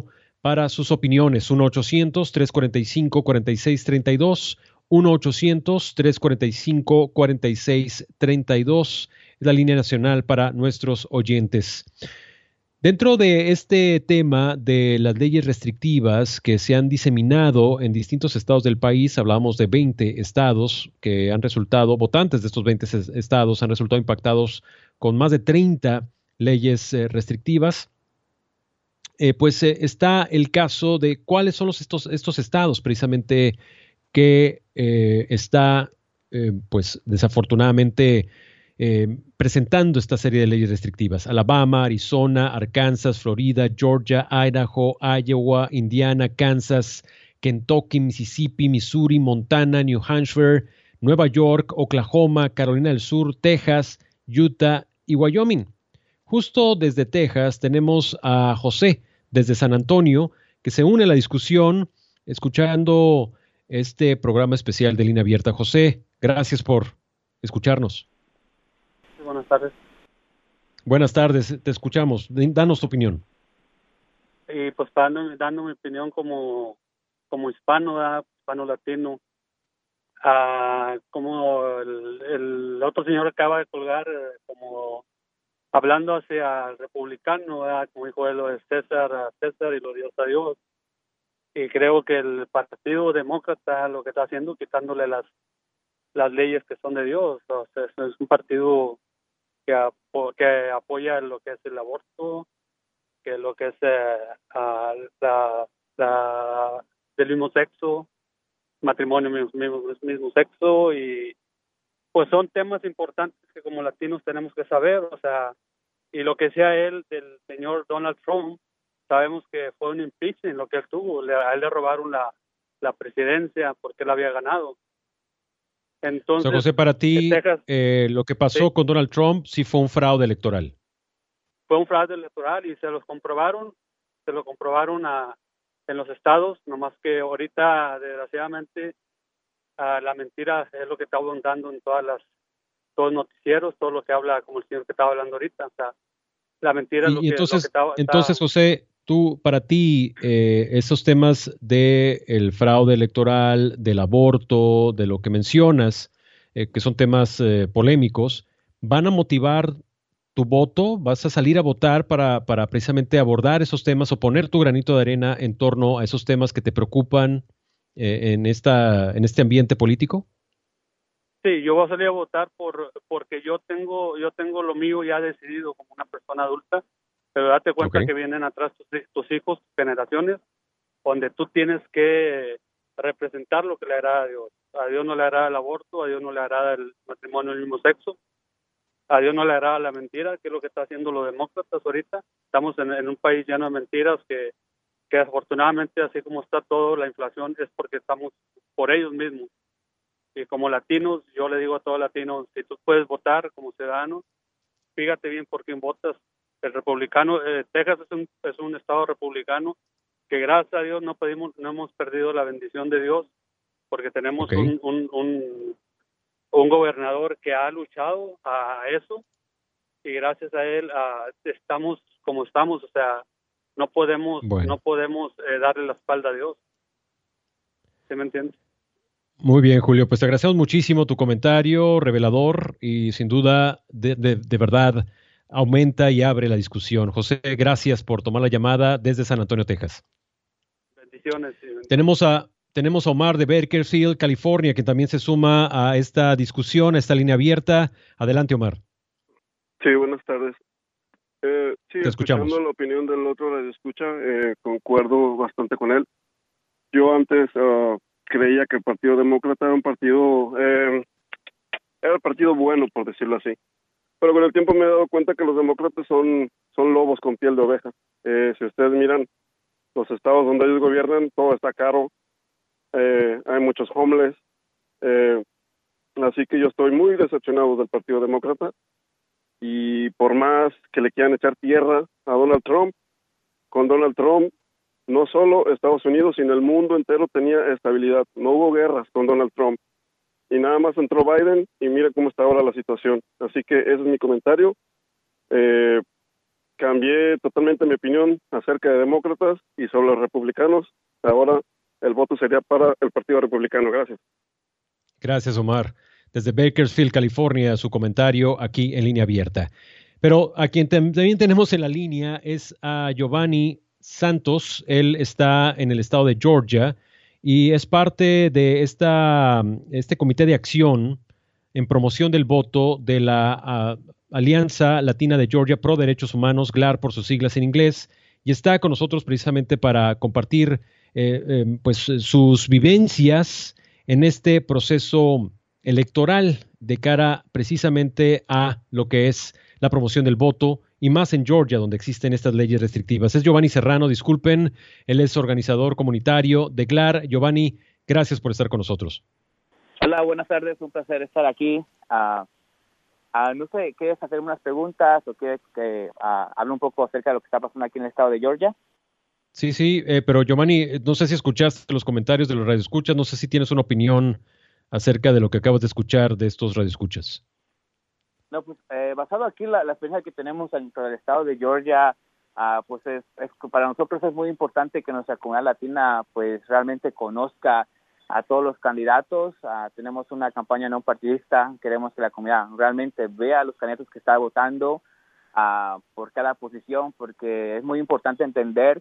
para sus opiniones. uno ochocientos, tres cuarenta y cinco, cuarenta y seis treinta y dos, uno ochocientos, tres cuarenta y cinco, cuarenta y seis treinta y dos, es la línea nacional para nuestros oyentes. Dentro de este tema de las leyes restrictivas que se han diseminado en distintos estados del país, hablamos de veinte estados que han resultado, votantes de estos veinte estados han resultado impactados con más de treinta leyes eh, restrictivas. Eh, pues eh, está el caso de cuáles son los, estos, estos estados precisamente que eh, está eh, pues desafortunadamente eh, presentando esta serie de leyes restrictivas. Alabama, Arizona, Arkansas, Florida, Georgia, Idaho, Iowa, Indiana, Kansas, Kentucky, Mississippi, Missouri, Montana, New Hampshire, Nueva York, Oklahoma, Carolina del Sur, Texas, Utah y Wyoming. Justo desde Texas tenemos a José, desde San Antonio, que se une a la discusión escuchando este programa especial de Línea Abierta. José, gracias por escucharnos. Sí, buenas tardes. Buenas tardes, te escuchamos. Danos tu opinión. Y pues dando, dando mi opinión como, como hispano, ¿verdad? Hispano latino, uh, como el, el otro señor acaba de colgar, eh, como hablando hacia el republicano, ¿verdad? Como dijo él, lo de César a César y lo de Dios a Dios. Y creo que el Partido Demócrata lo que está haciendo, quitándole las las leyes que son de Dios. O sea, es un partido que, apo que apoya lo que es el aborto, que lo que es eh, uh, la, la del mismo sexo, matrimonio mismo, mismo, mismo sexo, y pues son temas importantes que como latinos tenemos que saber. O sea, y lo que sea él del señor Donald Trump, sabemos que fue un impeachment lo que él tuvo. Le, a él le robaron la, la presidencia porque él había ganado. Entonces, o sea, José, para ti, Texas, eh, lo que pasó sí. con Donald Trump sí fue un fraude electoral. Fue un fraude electoral y se los comprobaron, se lo comprobaron a, en los estados, nomás que ahorita, desgraciadamente, a la mentira es lo que está abundando en todas las todos los noticieros, todo lo que habla, como el señor que estaba hablando ahorita. O sea, la mentira es lo y que, entonces, lo que está, entonces, está... José, tú, para ti, eh, esos temas de el fraude electoral, del aborto, de lo que mencionas, eh, que son temas eh, polémicos, ¿van a motivar tu voto? ¿Vas a salir a votar para, para precisamente abordar esos temas o poner tu granito de arena en torno a esos temas que te preocupan eh, en, esta, en este ambiente político? Sí, yo voy a salir a votar por porque yo tengo yo tengo lo mío ya decidido como una persona adulta, pero date cuenta okay. que vienen atrás tus, tus hijos, tus generaciones, donde tú tienes que representar lo que le agrada a Dios. A Dios no le agrada el aborto, a Dios no le agrada el matrimonio del mismo sexo, a Dios no le agrada la mentira, que es lo que está haciendo los demócratas ahorita. Estamos en, en un país lleno de mentiras que, que afortunadamente, así como está todo, la inflación es porque estamos por ellos mismos. Y como latinos, yo le digo a todos latinos, si tú puedes votar como ciudadano, fíjate bien por quién votas. El republicano, eh, Texas es un, es un estado republicano que gracias a Dios no pedimos, no hemos perdido la bendición de Dios, porque tenemos okay. un, un, un, un gobernador que ha luchado a eso, y gracias a él uh, estamos como estamos. O sea, no podemos, bueno. no podemos eh, darle la espalda a Dios. ¿Sí me entiendes? Muy bien, Julio, pues te agradecemos muchísimo tu comentario revelador y sin duda, de, de, de verdad, aumenta y abre la discusión. José, gracias por tomar la llamada desde San Antonio, Texas. Bendiciones. Sí, bendiciones. Tenemos a, tenemos a Omar de Bakersfield, California, que también se suma a esta discusión, a esta línea abierta. Adelante, Omar. Sí, buenas tardes. Eh, sí, te escuchamos. Escuchando la opinión del otro radio escucha, eh, concuerdo bastante con él. Yo antes... Uh, creía que el Partido Demócrata era un partido, eh, era el partido bueno, por decirlo así. Pero con el tiempo me he dado cuenta que los demócratas son, son lobos con piel de oveja. Eh, si ustedes miran los estados donde ellos gobiernan, todo está caro, eh, hay muchos homeless, eh, así que yo estoy muy decepcionado del Partido Demócrata, y por más que le quieran echar tierra a Donald Trump, con Donald Trump, no solo Estados Unidos, sino el mundo entero tenía estabilidad. No hubo guerras con Donald Trump. Y nada más entró Biden y mira cómo está ahora la situación. Así que ese es mi comentario. Eh, cambié totalmente mi opinión acerca de demócratas y sobre los republicanos. Ahora el voto sería para el Partido Republicano. Gracias. Gracias, Omar. Desde Bakersfield, California, su comentario aquí en Línea Abierta. Pero a quien también tenemos en la línea es a Giovanni Santos. Él está en el estado de Georgia y es parte de esta, este comité de acción en promoción del voto de la uh, Alianza Latina de Georgia Pro Derechos Humanos, G L A R por sus siglas en inglés, y está con nosotros precisamente para compartir eh, eh, pues, sus vivencias en este proceso electoral de cara precisamente a lo que es la promoción del voto y más en Georgia, donde existen estas leyes restrictivas. Es Giovanni Serrano, disculpen, él es organizador comunitario de G L A R. Giovanni, gracias por estar con nosotros. Hola, buenas tardes, un placer estar aquí. Uh, uh, no sé, ¿quieres hacer unas preguntas o quieres que uh, hable un poco acerca de lo que está pasando aquí en el estado de Georgia? Sí, sí, eh, pero Giovanni, no sé si escuchaste los comentarios de los radioescuchas, no sé si tienes una opinión acerca de lo que acabas de escuchar de estos radioescuchas. No, pues eh, basado aquí la, la experiencia que tenemos dentro del estado de Georgia, uh, pues es, es para nosotros es muy importante que nuestra comunidad latina pues realmente conozca a todos los candidatos. Uh, tenemos una campaña no partidista, queremos que la comunidad realmente vea a los candidatos que está votando uh, por cada posición, porque es muy importante entender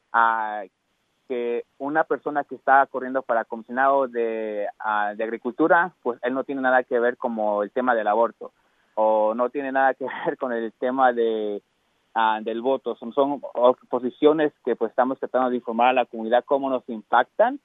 uh, que una persona que está corriendo para comisionado de, uh, de agricultura, pues él no tiene nada que ver como el tema del aborto, o no tiene nada que ver con el tema de uh, del voto. Son, son posiciones que pues estamos tratando de informar a la comunidad cómo nos impactan,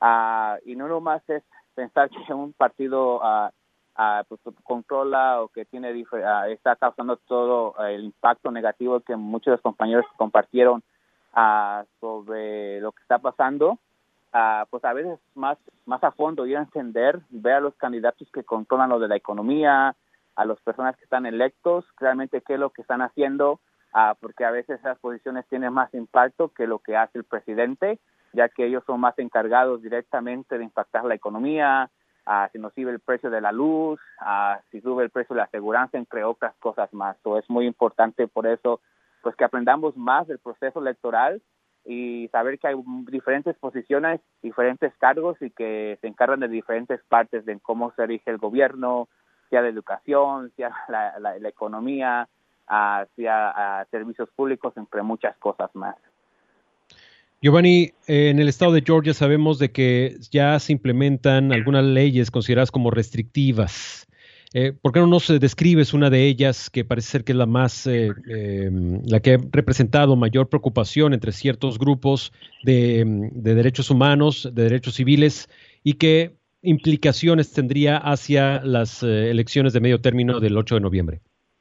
uh, y no nomás es pensar que un partido uh, uh, pues, controla o que tiene uh, está causando todo uh, el impacto negativo que muchos de los compañeros compartieron uh, sobre lo que está pasando. Uh, pues a veces más, más a fondo ir a entender, ver a los candidatos que controlan lo de la economía, a las personas que están electos, realmente qué es lo que están haciendo, uh, porque a veces esas posiciones tienen más impacto que lo que hace el presidente, ya que ellos son más encargados directamente de impactar la economía, uh, si nos sube el precio de la luz, uh, si sube el precio de la aseguranza, entre otras cosas más. So, es muy importante por eso pues que aprendamos más del proceso electoral y saber que hay diferentes posiciones, diferentes cargos y que se encargan de diferentes partes de cómo se rige el gobierno, sea de educación, sea la, la, la economía, uh, sea uh, servicios públicos, entre muchas cosas más. Giovanni, eh, en el estado de Georgia sabemos de que ya se implementan algunas leyes consideradas como restrictivas. Eh, ¿Por qué no nos describes una de ellas que parece ser que es la más, eh, eh, la que ha representado mayor preocupación entre ciertos grupos de, de derechos humanos, de derechos civiles, y qué implicaciones tendría hacia las eh, elecciones de medio término del ocho de noviembre?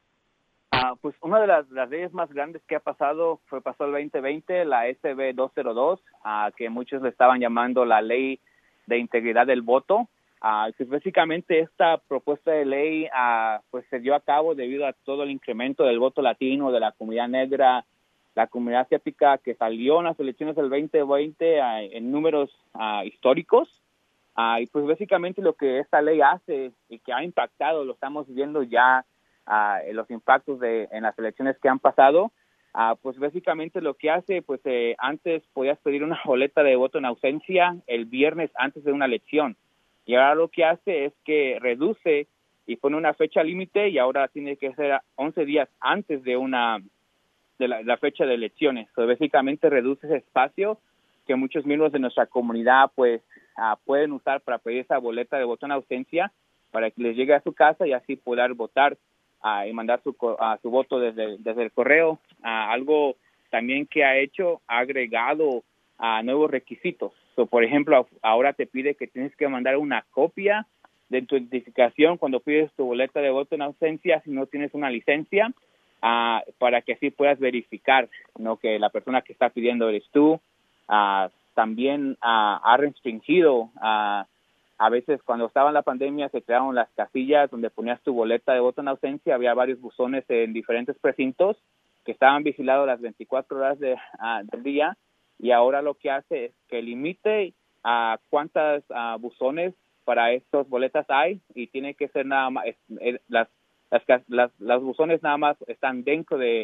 Uh, pues una de las, las leyes más grandes que ha pasado fue pasó el veinte veinte, la S B doscientos dos, uh, que muchos le estaban llamando la ley de integridad del voto. Uh, pues básicamente esta propuesta de ley uh, pues se dio a cabo debido a todo el incremento del voto latino, de la comunidad negra, la comunidad asiática, que salió en las elecciones del veinte veinte uh, en números uh, históricos. Uh, y pues básicamente lo que esta ley hace y que ha impactado, lo estamos viendo ya uh, en los impactos de en las elecciones que han pasado, uh, pues básicamente lo que hace, pues eh, antes podías pedir una boleta de voto en ausencia el viernes antes de una elección, y ahora lo que hace es que reduce y pone una fecha límite, y ahora tiene que ser once días antes de una de la, la fecha de elecciones. So, básicamente reduce ese espacio que muchos miembros de nuestra comunidad pues Uh, pueden usar para pedir esa boleta de voto en ausencia para que les llegue a su casa y así poder votar uh, y mandar su, uh, su voto desde, desde el correo. Uh, algo también que ha hecho, ha agregado uh, nuevos requisitos. So, por ejemplo, ahora te pide que tienes que mandar una copia de tu identificación cuando pides tu boleta de voto en ausencia si no tienes una licencia, uh, para que así puedas verificar, ¿no?, que la persona que está pidiendo eres tú. Uh, También uh, ha restringido, uh, a veces cuando estaba en la pandemia se crearon las casillas donde ponías tu boleta de voto en ausencia, había varios buzones en diferentes precintos que estaban vigilados las veinticuatro horas de, uh, del día, y ahora lo que hace es que limite a uh, cuántas uh, buzones para estas boletas hay, y tiene que ser nada más, es, es, las, las, las, las buzones nada más están dentro de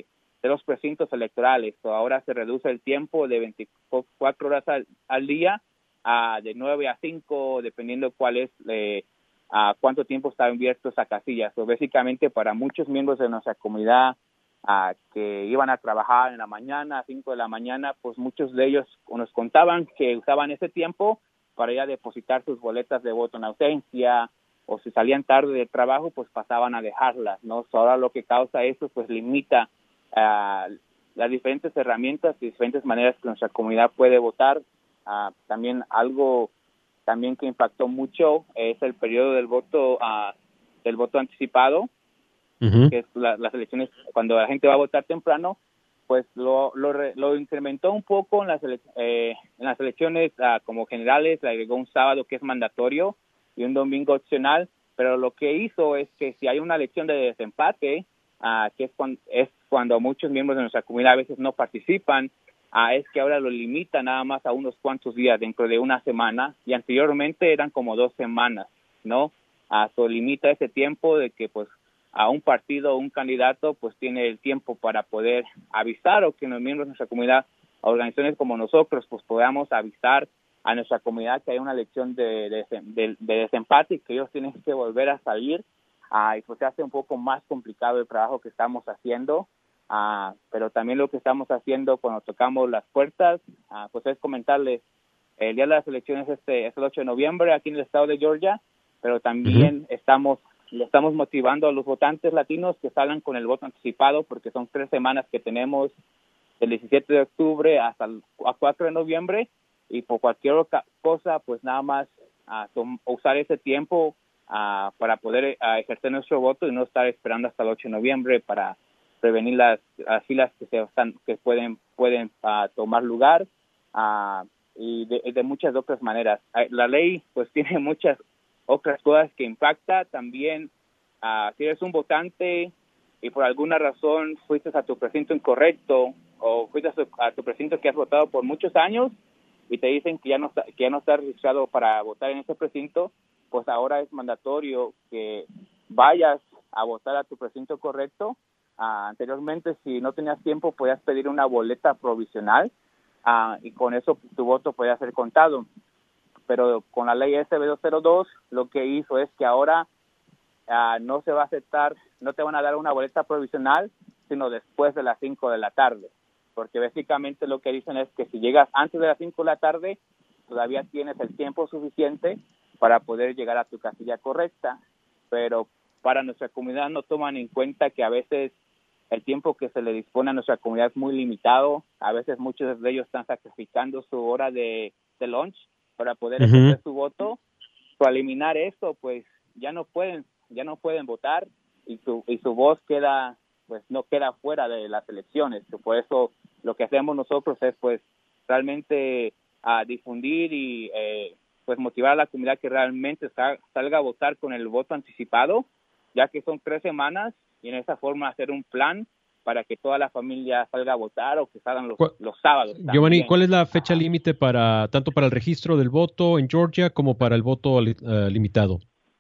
de los precintos electorales. So, ahora se reduce el tiempo de veinticuatro horas al, al día a de nueve a cinco, dependiendo cuál es eh, a cuánto tiempo está abierto esa casilla. So, básicamente, para muchos miembros de nuestra comunidad uh, que iban a trabajar en la mañana, a cinco de la mañana, pues muchos de ellos nos contaban que usaban ese tiempo para ya depositar sus boletas de voto en ausencia, o si salían tarde del trabajo, pues pasaban a dejarlas, ¿no? So, ahora lo que causa eso, pues limita Uh, las diferentes herramientas y diferentes maneras que nuestra comunidad puede votar. Uh, también algo también que impactó mucho es el periodo del voto uh, del voto anticipado, uh-huh. que es la, las elecciones cuando la gente va a votar temprano, pues lo lo, re, lo incrementó un poco en las ele- eh, en las elecciones uh, como generales. Le agregó un sábado que es mandatorio y un domingo opcional, pero lo que hizo es que si hay una elección de desempate, Uh, que es cuando, es cuando muchos miembros de nuestra comunidad a veces no participan, uh, es que ahora lo limita nada más a unos cuantos días, dentro de una semana, y anteriormente eran como dos semanas, ¿no? Uh, so limita ese tiempo de que pues a un partido o un candidato pues tiene el tiempo para poder avisar, o que los miembros de nuestra comunidad, organizaciones como nosotros, pues podamos avisar a nuestra comunidad que hay una elección de, de, de, de desempate y que ellos tienen que volver a salir. Uh, y pues se hace un poco más complicado el trabajo que estamos haciendo, uh, pero también lo que estamos haciendo cuando tocamos las puertas, uh, pues es comentarles, el día de las elecciones este es el ocho de noviembre aquí en el estado de Georgia, pero también uh-huh. estamos le estamos motivando a los votantes latinos que salgan con el voto anticipado, porque son tres semanas que tenemos del diecisiete de octubre hasta el cuatro de noviembre, y por cualquier cosa, pues nada más uh, tom- usar ese tiempo Uh, para poder uh, ejercer nuestro voto y no estar esperando hasta el ocho de noviembre para prevenir las, las filas que se están que pueden pueden uh, tomar lugar uh, y de, de muchas otras maneras. Uh, la ley pues tiene muchas otras cosas que impacta también. Uh, si eres un votante y por alguna razón fuiste a tu precinto incorrecto, o fuiste a tu, a tu precinto que has votado por muchos años y te dicen que ya no está, que ya no estás registrado para votar en ese precinto, pues ahora es mandatorio que vayas a votar a tu precinto correcto. Uh, anteriormente, si no tenías tiempo, podías pedir una boleta provisional uh, y con eso tu voto podía ser contado. Pero con la ley S B doscientos dos, lo que hizo es que ahora uh, no se va a aceptar, no te van a dar una boleta provisional, sino después de las cinco de la tarde. Porque básicamente lo que dicen es que si llegas antes de las cinco de la tarde, todavía tienes el tiempo suficiente para poder llegar a tu casilla correcta, pero para nuestra comunidad no toman en cuenta que a veces el tiempo que se le dispone a nuestra comunidad es muy limitado. A veces muchos de ellos están sacrificando su hora de, de lunch para poder ejercer uh-huh. su voto. Para eliminar esto, pues ya no pueden, ya no pueden votar y su y su voz queda, pues no queda fuera de las elecciones. Por eso lo que hacemos nosotros es pues realmente a difundir y eh, pues motivar a la comunidad que realmente sal, salga a votar con el voto anticipado, ya que son tres semanas, y en esa forma hacer un plan para que toda la familia salga a votar, o que salgan los, los sábados. Giovanni, también. ¿cuál es la fecha límite para tanto para el registro del voto en Georgia como para el voto uh, limitado?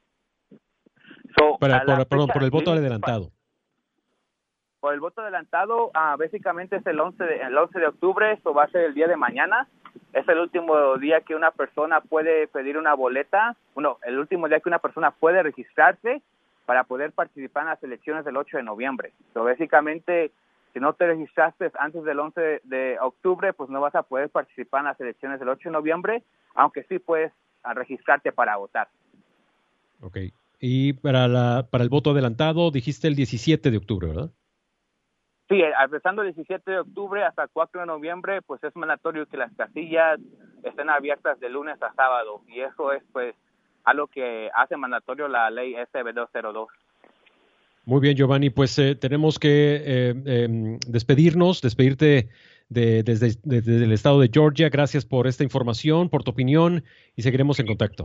So, para, por, perdón, fecha, por el voto sí, adelantado. Por el voto adelantado, uh, básicamente es el once de, el once de octubre, esto va a ser el día de mañana. Es el último día que una persona puede pedir una boleta, bueno, el último día que una persona puede registrarse para poder participar en las elecciones del ocho de noviembre. So, básicamente, si no te registraste antes del once de octubre, pues no vas a poder participar en las elecciones del ocho de noviembre, aunque sí puedes registrarte para votar. Ok. Y para la para el voto adelantado, dijiste el diecisiete de octubre, ¿verdad? Sí, empezando el diecisiete de octubre hasta el cuatro de noviembre, pues es mandatorio que las casillas estén abiertas de lunes a sábado, y eso es pues algo que hace mandatorio la ley S B doscientos dos. Muy bien, Giovanni, pues eh, tenemos que eh, eh, despedirnos, despedirte de, desde, desde el estado de Georgia. Gracias por esta información, por tu opinión, y seguiremos en contacto.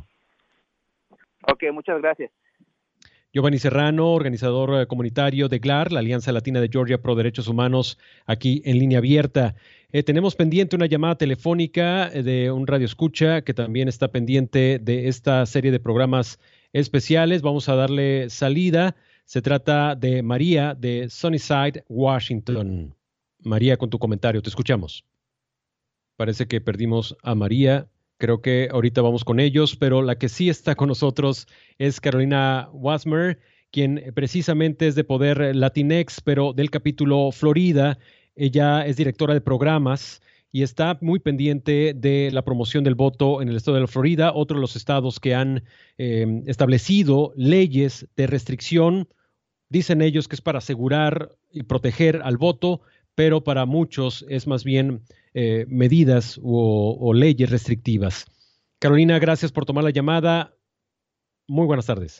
Ok, muchas gracias. Giovanni Serrano, organizador comunitario de G L A R, la Alianza Latina de Georgia Pro Derechos Humanos, aquí en Línea Abierta. Eh, tenemos pendiente una llamada telefónica de un radioescucha que también está pendiente de esta serie de programas especiales. Vamos a darle salida. Se trata de María de Sunnyside, Washington. María, con tu comentario. Te escuchamos. Parece que perdimos a María. Creo que ahorita vamos con ellos, pero la que sí está con nosotros es Carolina Wasmer, quien precisamente es de Poder Latinx, pero del capítulo Florida. Ella es directora de programas y está muy pendiente de la promoción del voto en el estado de la Florida, otro de los estados que han eh, establecido leyes de restricción. Dicen ellos que es para asegurar y proteger al voto, pero para muchos es más bien eh, medidas o, o leyes restrictivas. Carolina, gracias por tomar la llamada. Muy buenas tardes.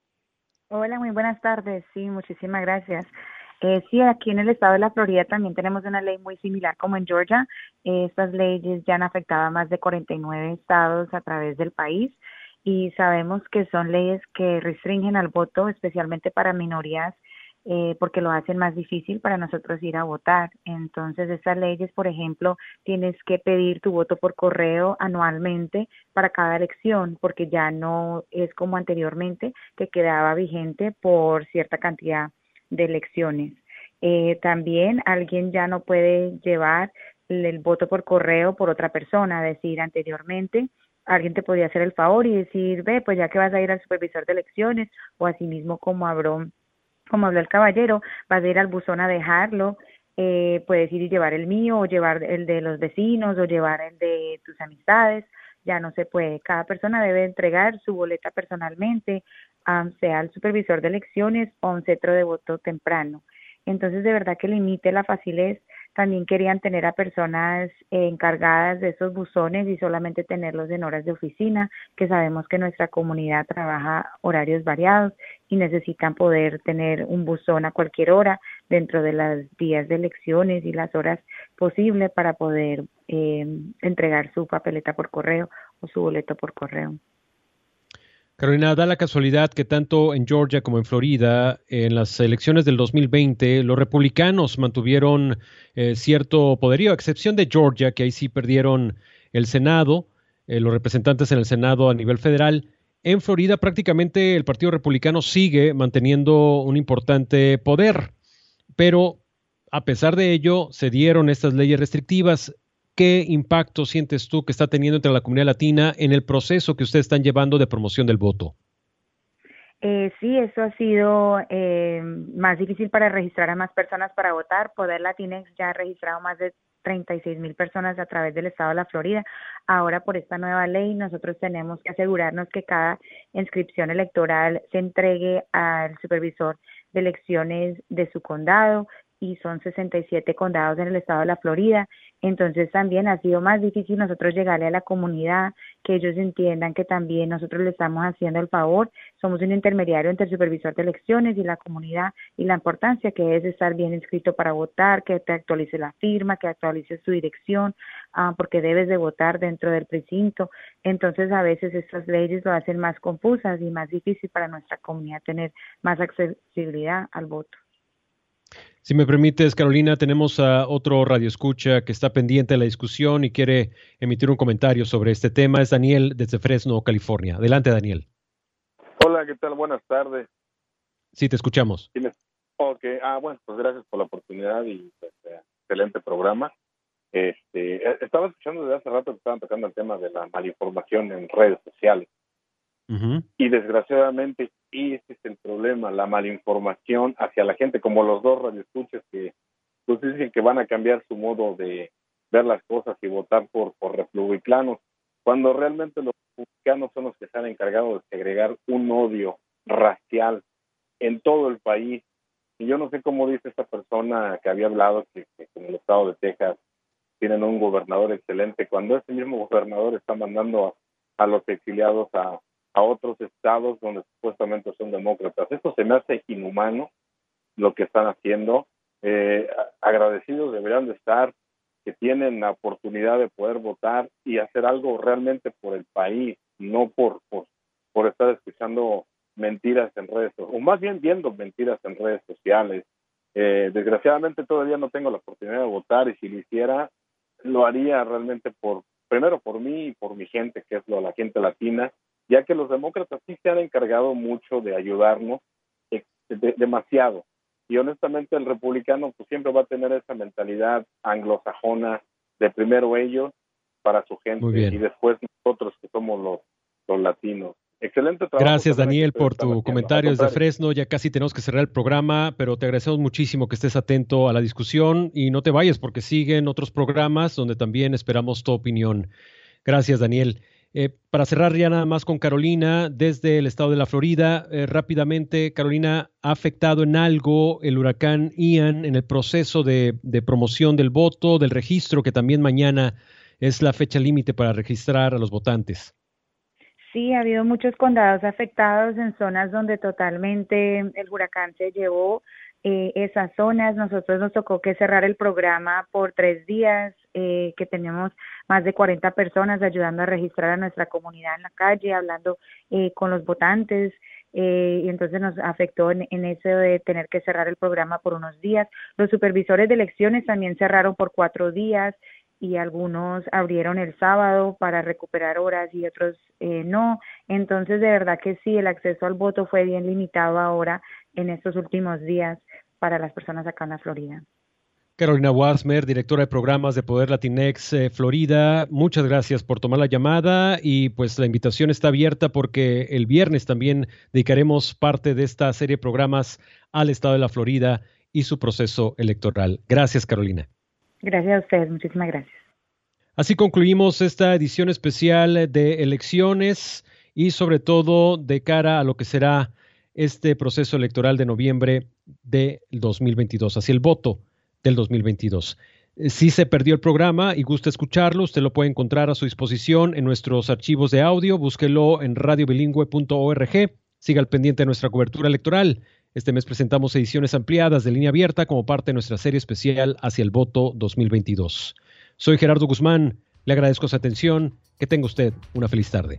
Hola, muy buenas tardes. Sí, muchísimas gracias. Eh, sí, aquí en el estado de la Florida también tenemos una ley muy similar como en Georgia. Eh, estas leyes ya han afectado a más de cuarenta y nueve estados a través del país y sabemos que son leyes que restringen al voto, especialmente para minorías, eh, porque lo hacen más difícil para nosotros ir a votar. Entonces, estas leyes, por ejemplo, tienes que pedir tu voto por correo anualmente para cada elección, porque ya no es como anteriormente, que quedaba vigente por cierta cantidad de elecciones. Eh, también alguien ya no puede llevar el voto por correo por otra persona, es decir, anteriormente alguien te podía hacer el favor y decir, ve, pues ya que vas a ir al supervisor de elecciones, o asimismo como habló, como habló el caballero, vas a ir al buzón a dejarlo, eh, puedes ir y llevar el mío, o llevar el de los vecinos, o llevar el de tus amistades. Ya no se puede. Cada persona debe entregar su boleta personalmente, um, sea al supervisor de elecciones o a un centro de voto temprano. Entonces, de verdad que limite la facilidad. También querían tener a personas eh, encargadas de esos buzones y solamente tenerlos en horas de oficina, que sabemos que nuestra comunidad trabaja horarios variados y necesitan poder tener un buzón a cualquier hora dentro de los días de elecciones y las horas posibles para poder eh, entregar su papeleta por correo o su boleto por correo. Carolina, da la casualidad que tanto en Georgia como en Florida, en las elecciones del dos mil veinte, los republicanos mantuvieron eh, cierto poderío, a excepción de Georgia, que ahí sí perdieron el Senado, eh, los representantes en el Senado a nivel federal. En Florida prácticamente el Partido Republicano sigue manteniendo un importante poder, pero a pesar de ello se dieron estas leyes restrictivas. ¿Qué impacto sientes tú que está teniendo entre la comunidad latina en el proceso que ustedes están llevando de promoción del voto? Eh, sí, eso ha sido eh, más difícil para registrar a más personas para votar. Poder Latinx ya ha registrado más de treinta y seis mil personas a través del estado de la Florida. Ahora, por esta nueva ley, nosotros tenemos que asegurarnos que cada inscripción electoral se entregue al supervisor de elecciones de su condado, y son sesenta y siete condados en el estado de la Florida. Entonces también ha sido más difícil nosotros llegarle a la comunidad, que ellos entiendan que también nosotros le estamos haciendo el favor. Somos un intermediario entre el supervisor de elecciones y la comunidad, y la importancia que es estar bien inscrito para votar, que te actualice la firma, que actualice su dirección, uh, porque debes de votar dentro del precinto. Entonces a veces estas leyes lo hacen más confusas y más difícil para nuestra comunidad tener más accesibilidad al voto. Si me permites, Carolina, tenemos a otro radioescucha que está pendiente de la discusión y quiere emitir un comentario sobre este tema. Es Daniel desde Fresno, California. Adelante, Daniel. Hola, ¿qué tal? Buenas tardes. Sí, te escuchamos. ¿Sí me... Ok, ah, bueno, pues gracias por la oportunidad y pues, excelente programa. Este, estaba escuchando desde hace rato que estaban tocando el tema de la malinformación en redes sociales. Uh-huh. Y desgraciadamente ese es el problema, la malinformación hacia la gente, como los dos radioescuchas que pues dicen que van a cambiar su modo de ver las cosas y votar por, por republicanos, cuando realmente los republicanos son los que se han encargado de segregar un odio racial en todo el país. Y yo no sé cómo dice esta persona que había hablado que, que en el estado de Texas tienen un gobernador excelente, cuando ese mismo gobernador está mandando a, a los exiliados a a otros estados donde supuestamente son demócratas. Esto se me hace inhumano lo que están haciendo. Eh, agradecidos deberían de estar, que tienen la oportunidad de poder votar y hacer algo realmente por el país, no por, por, por estar escuchando mentiras en redes sociales, o más bien viendo mentiras en redes sociales. Eh, desgraciadamente todavía no tengo la oportunidad de votar, y si lo hiciera, lo haría realmente por, primero por mí y por mi gente, que es lo, la gente latina, ya que los demócratas sí se han encargado mucho de ayudarnos, eh, de, demasiado, y honestamente el republicano pues siempre va a tener esa mentalidad anglosajona de primero ellos para su gente y después nosotros que somos los, los latinos. Excelente trabajo. Gracias, Daniel, por tu comentario desde Fresno. Ya casi tenemos que cerrar el programa, pero te agradecemos muchísimo que estés atento a la discusión y no te vayas porque siguen otros programas donde también esperamos tu opinión. Gracias, Daniel. Eh, para cerrar ya nada más con Carolina, desde el estado de la Florida, eh, rápidamente, Carolina, ¿ha afectado en algo el huracán Ian en el proceso de, de promoción del voto, del registro, que también mañana es la fecha límite para registrar a los votantes? Sí, ha habido muchos condados afectados en zonas donde totalmente el huracán se llevó eh, esas zonas. Nosotros nos tocó que cerrar el programa por tres días, eh, que tenemos más de cuarenta personas ayudando a registrar a nuestra comunidad en la calle, hablando eh, con los votantes, eh, y entonces nos afectó en, en eso de tener que cerrar el programa por unos días. Los supervisores de elecciones también cerraron por cuatro días, y algunos abrieron el sábado para recuperar horas y otros eh, no. Entonces, de verdad que sí, el acceso al voto fue bien limitado ahora en estos últimos días para las personas acá en la Florida. Carolina Wasmer, directora de programas de Poder Latinex eh, Florida, muchas gracias por tomar la llamada y pues la invitación está abierta porque el viernes también dedicaremos parte de esta serie de programas al estado de la Florida y su proceso electoral. Gracias, Carolina. Gracias a ustedes, muchísimas gracias. Así concluimos esta edición especial de elecciones y sobre todo de cara a lo que será este proceso electoral de noviembre del dos mil veintidós, hacia el voto del dos mil veintidós. Si se perdió el programa y gusta escucharlo, usted lo puede encontrar a su disposición en nuestros archivos de audio. Búsquelo en radio bilingüe punto org. Siga al pendiente de nuestra cobertura electoral. Este mes presentamos ediciones ampliadas de Línea Abierta como parte de nuestra serie especial hacia el voto dos mil veintidós. Soy Gerardo Guzmán, le agradezco su atención, que tenga usted una feliz tarde.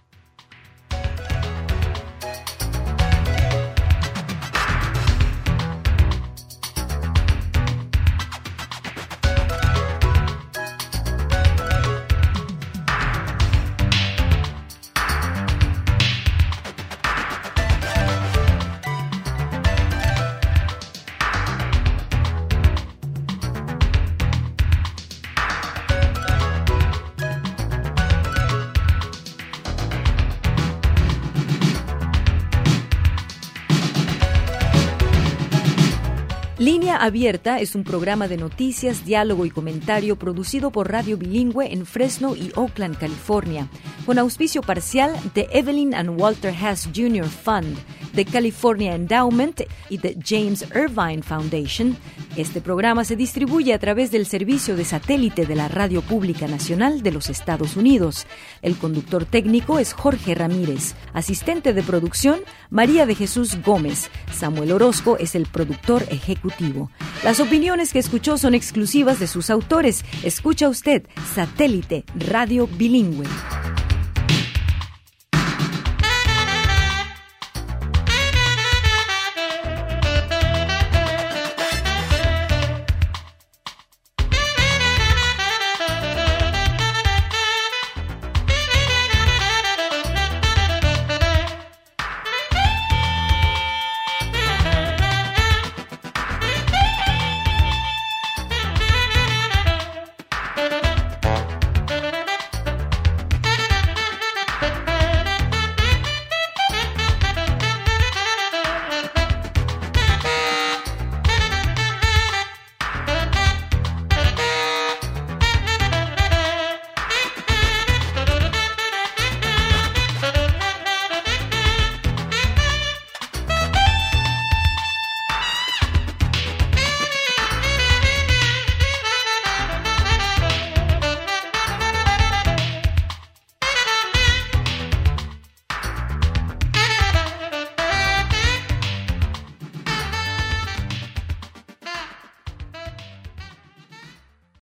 Línea Abierta es un programa de noticias, diálogo y comentario producido por Radio Bilingüe en Fresno y Oakland, California, con auspicio parcial de Evelyn and Walter Haas junior Fund, de California Endowment y de James Irvine Foundation. Este programa se distribuye a través del servicio de satélite de la Radio Pública Nacional de los Estados Unidos. El conductor técnico es Jorge Ramírez. Asistente de producción, María de Jesús Gómez. Samuel Orozco es el productor ejecutivo. Las opiniones que escuchó son exclusivas de sus autores. Escucha usted Satélite Radio Bilingüe.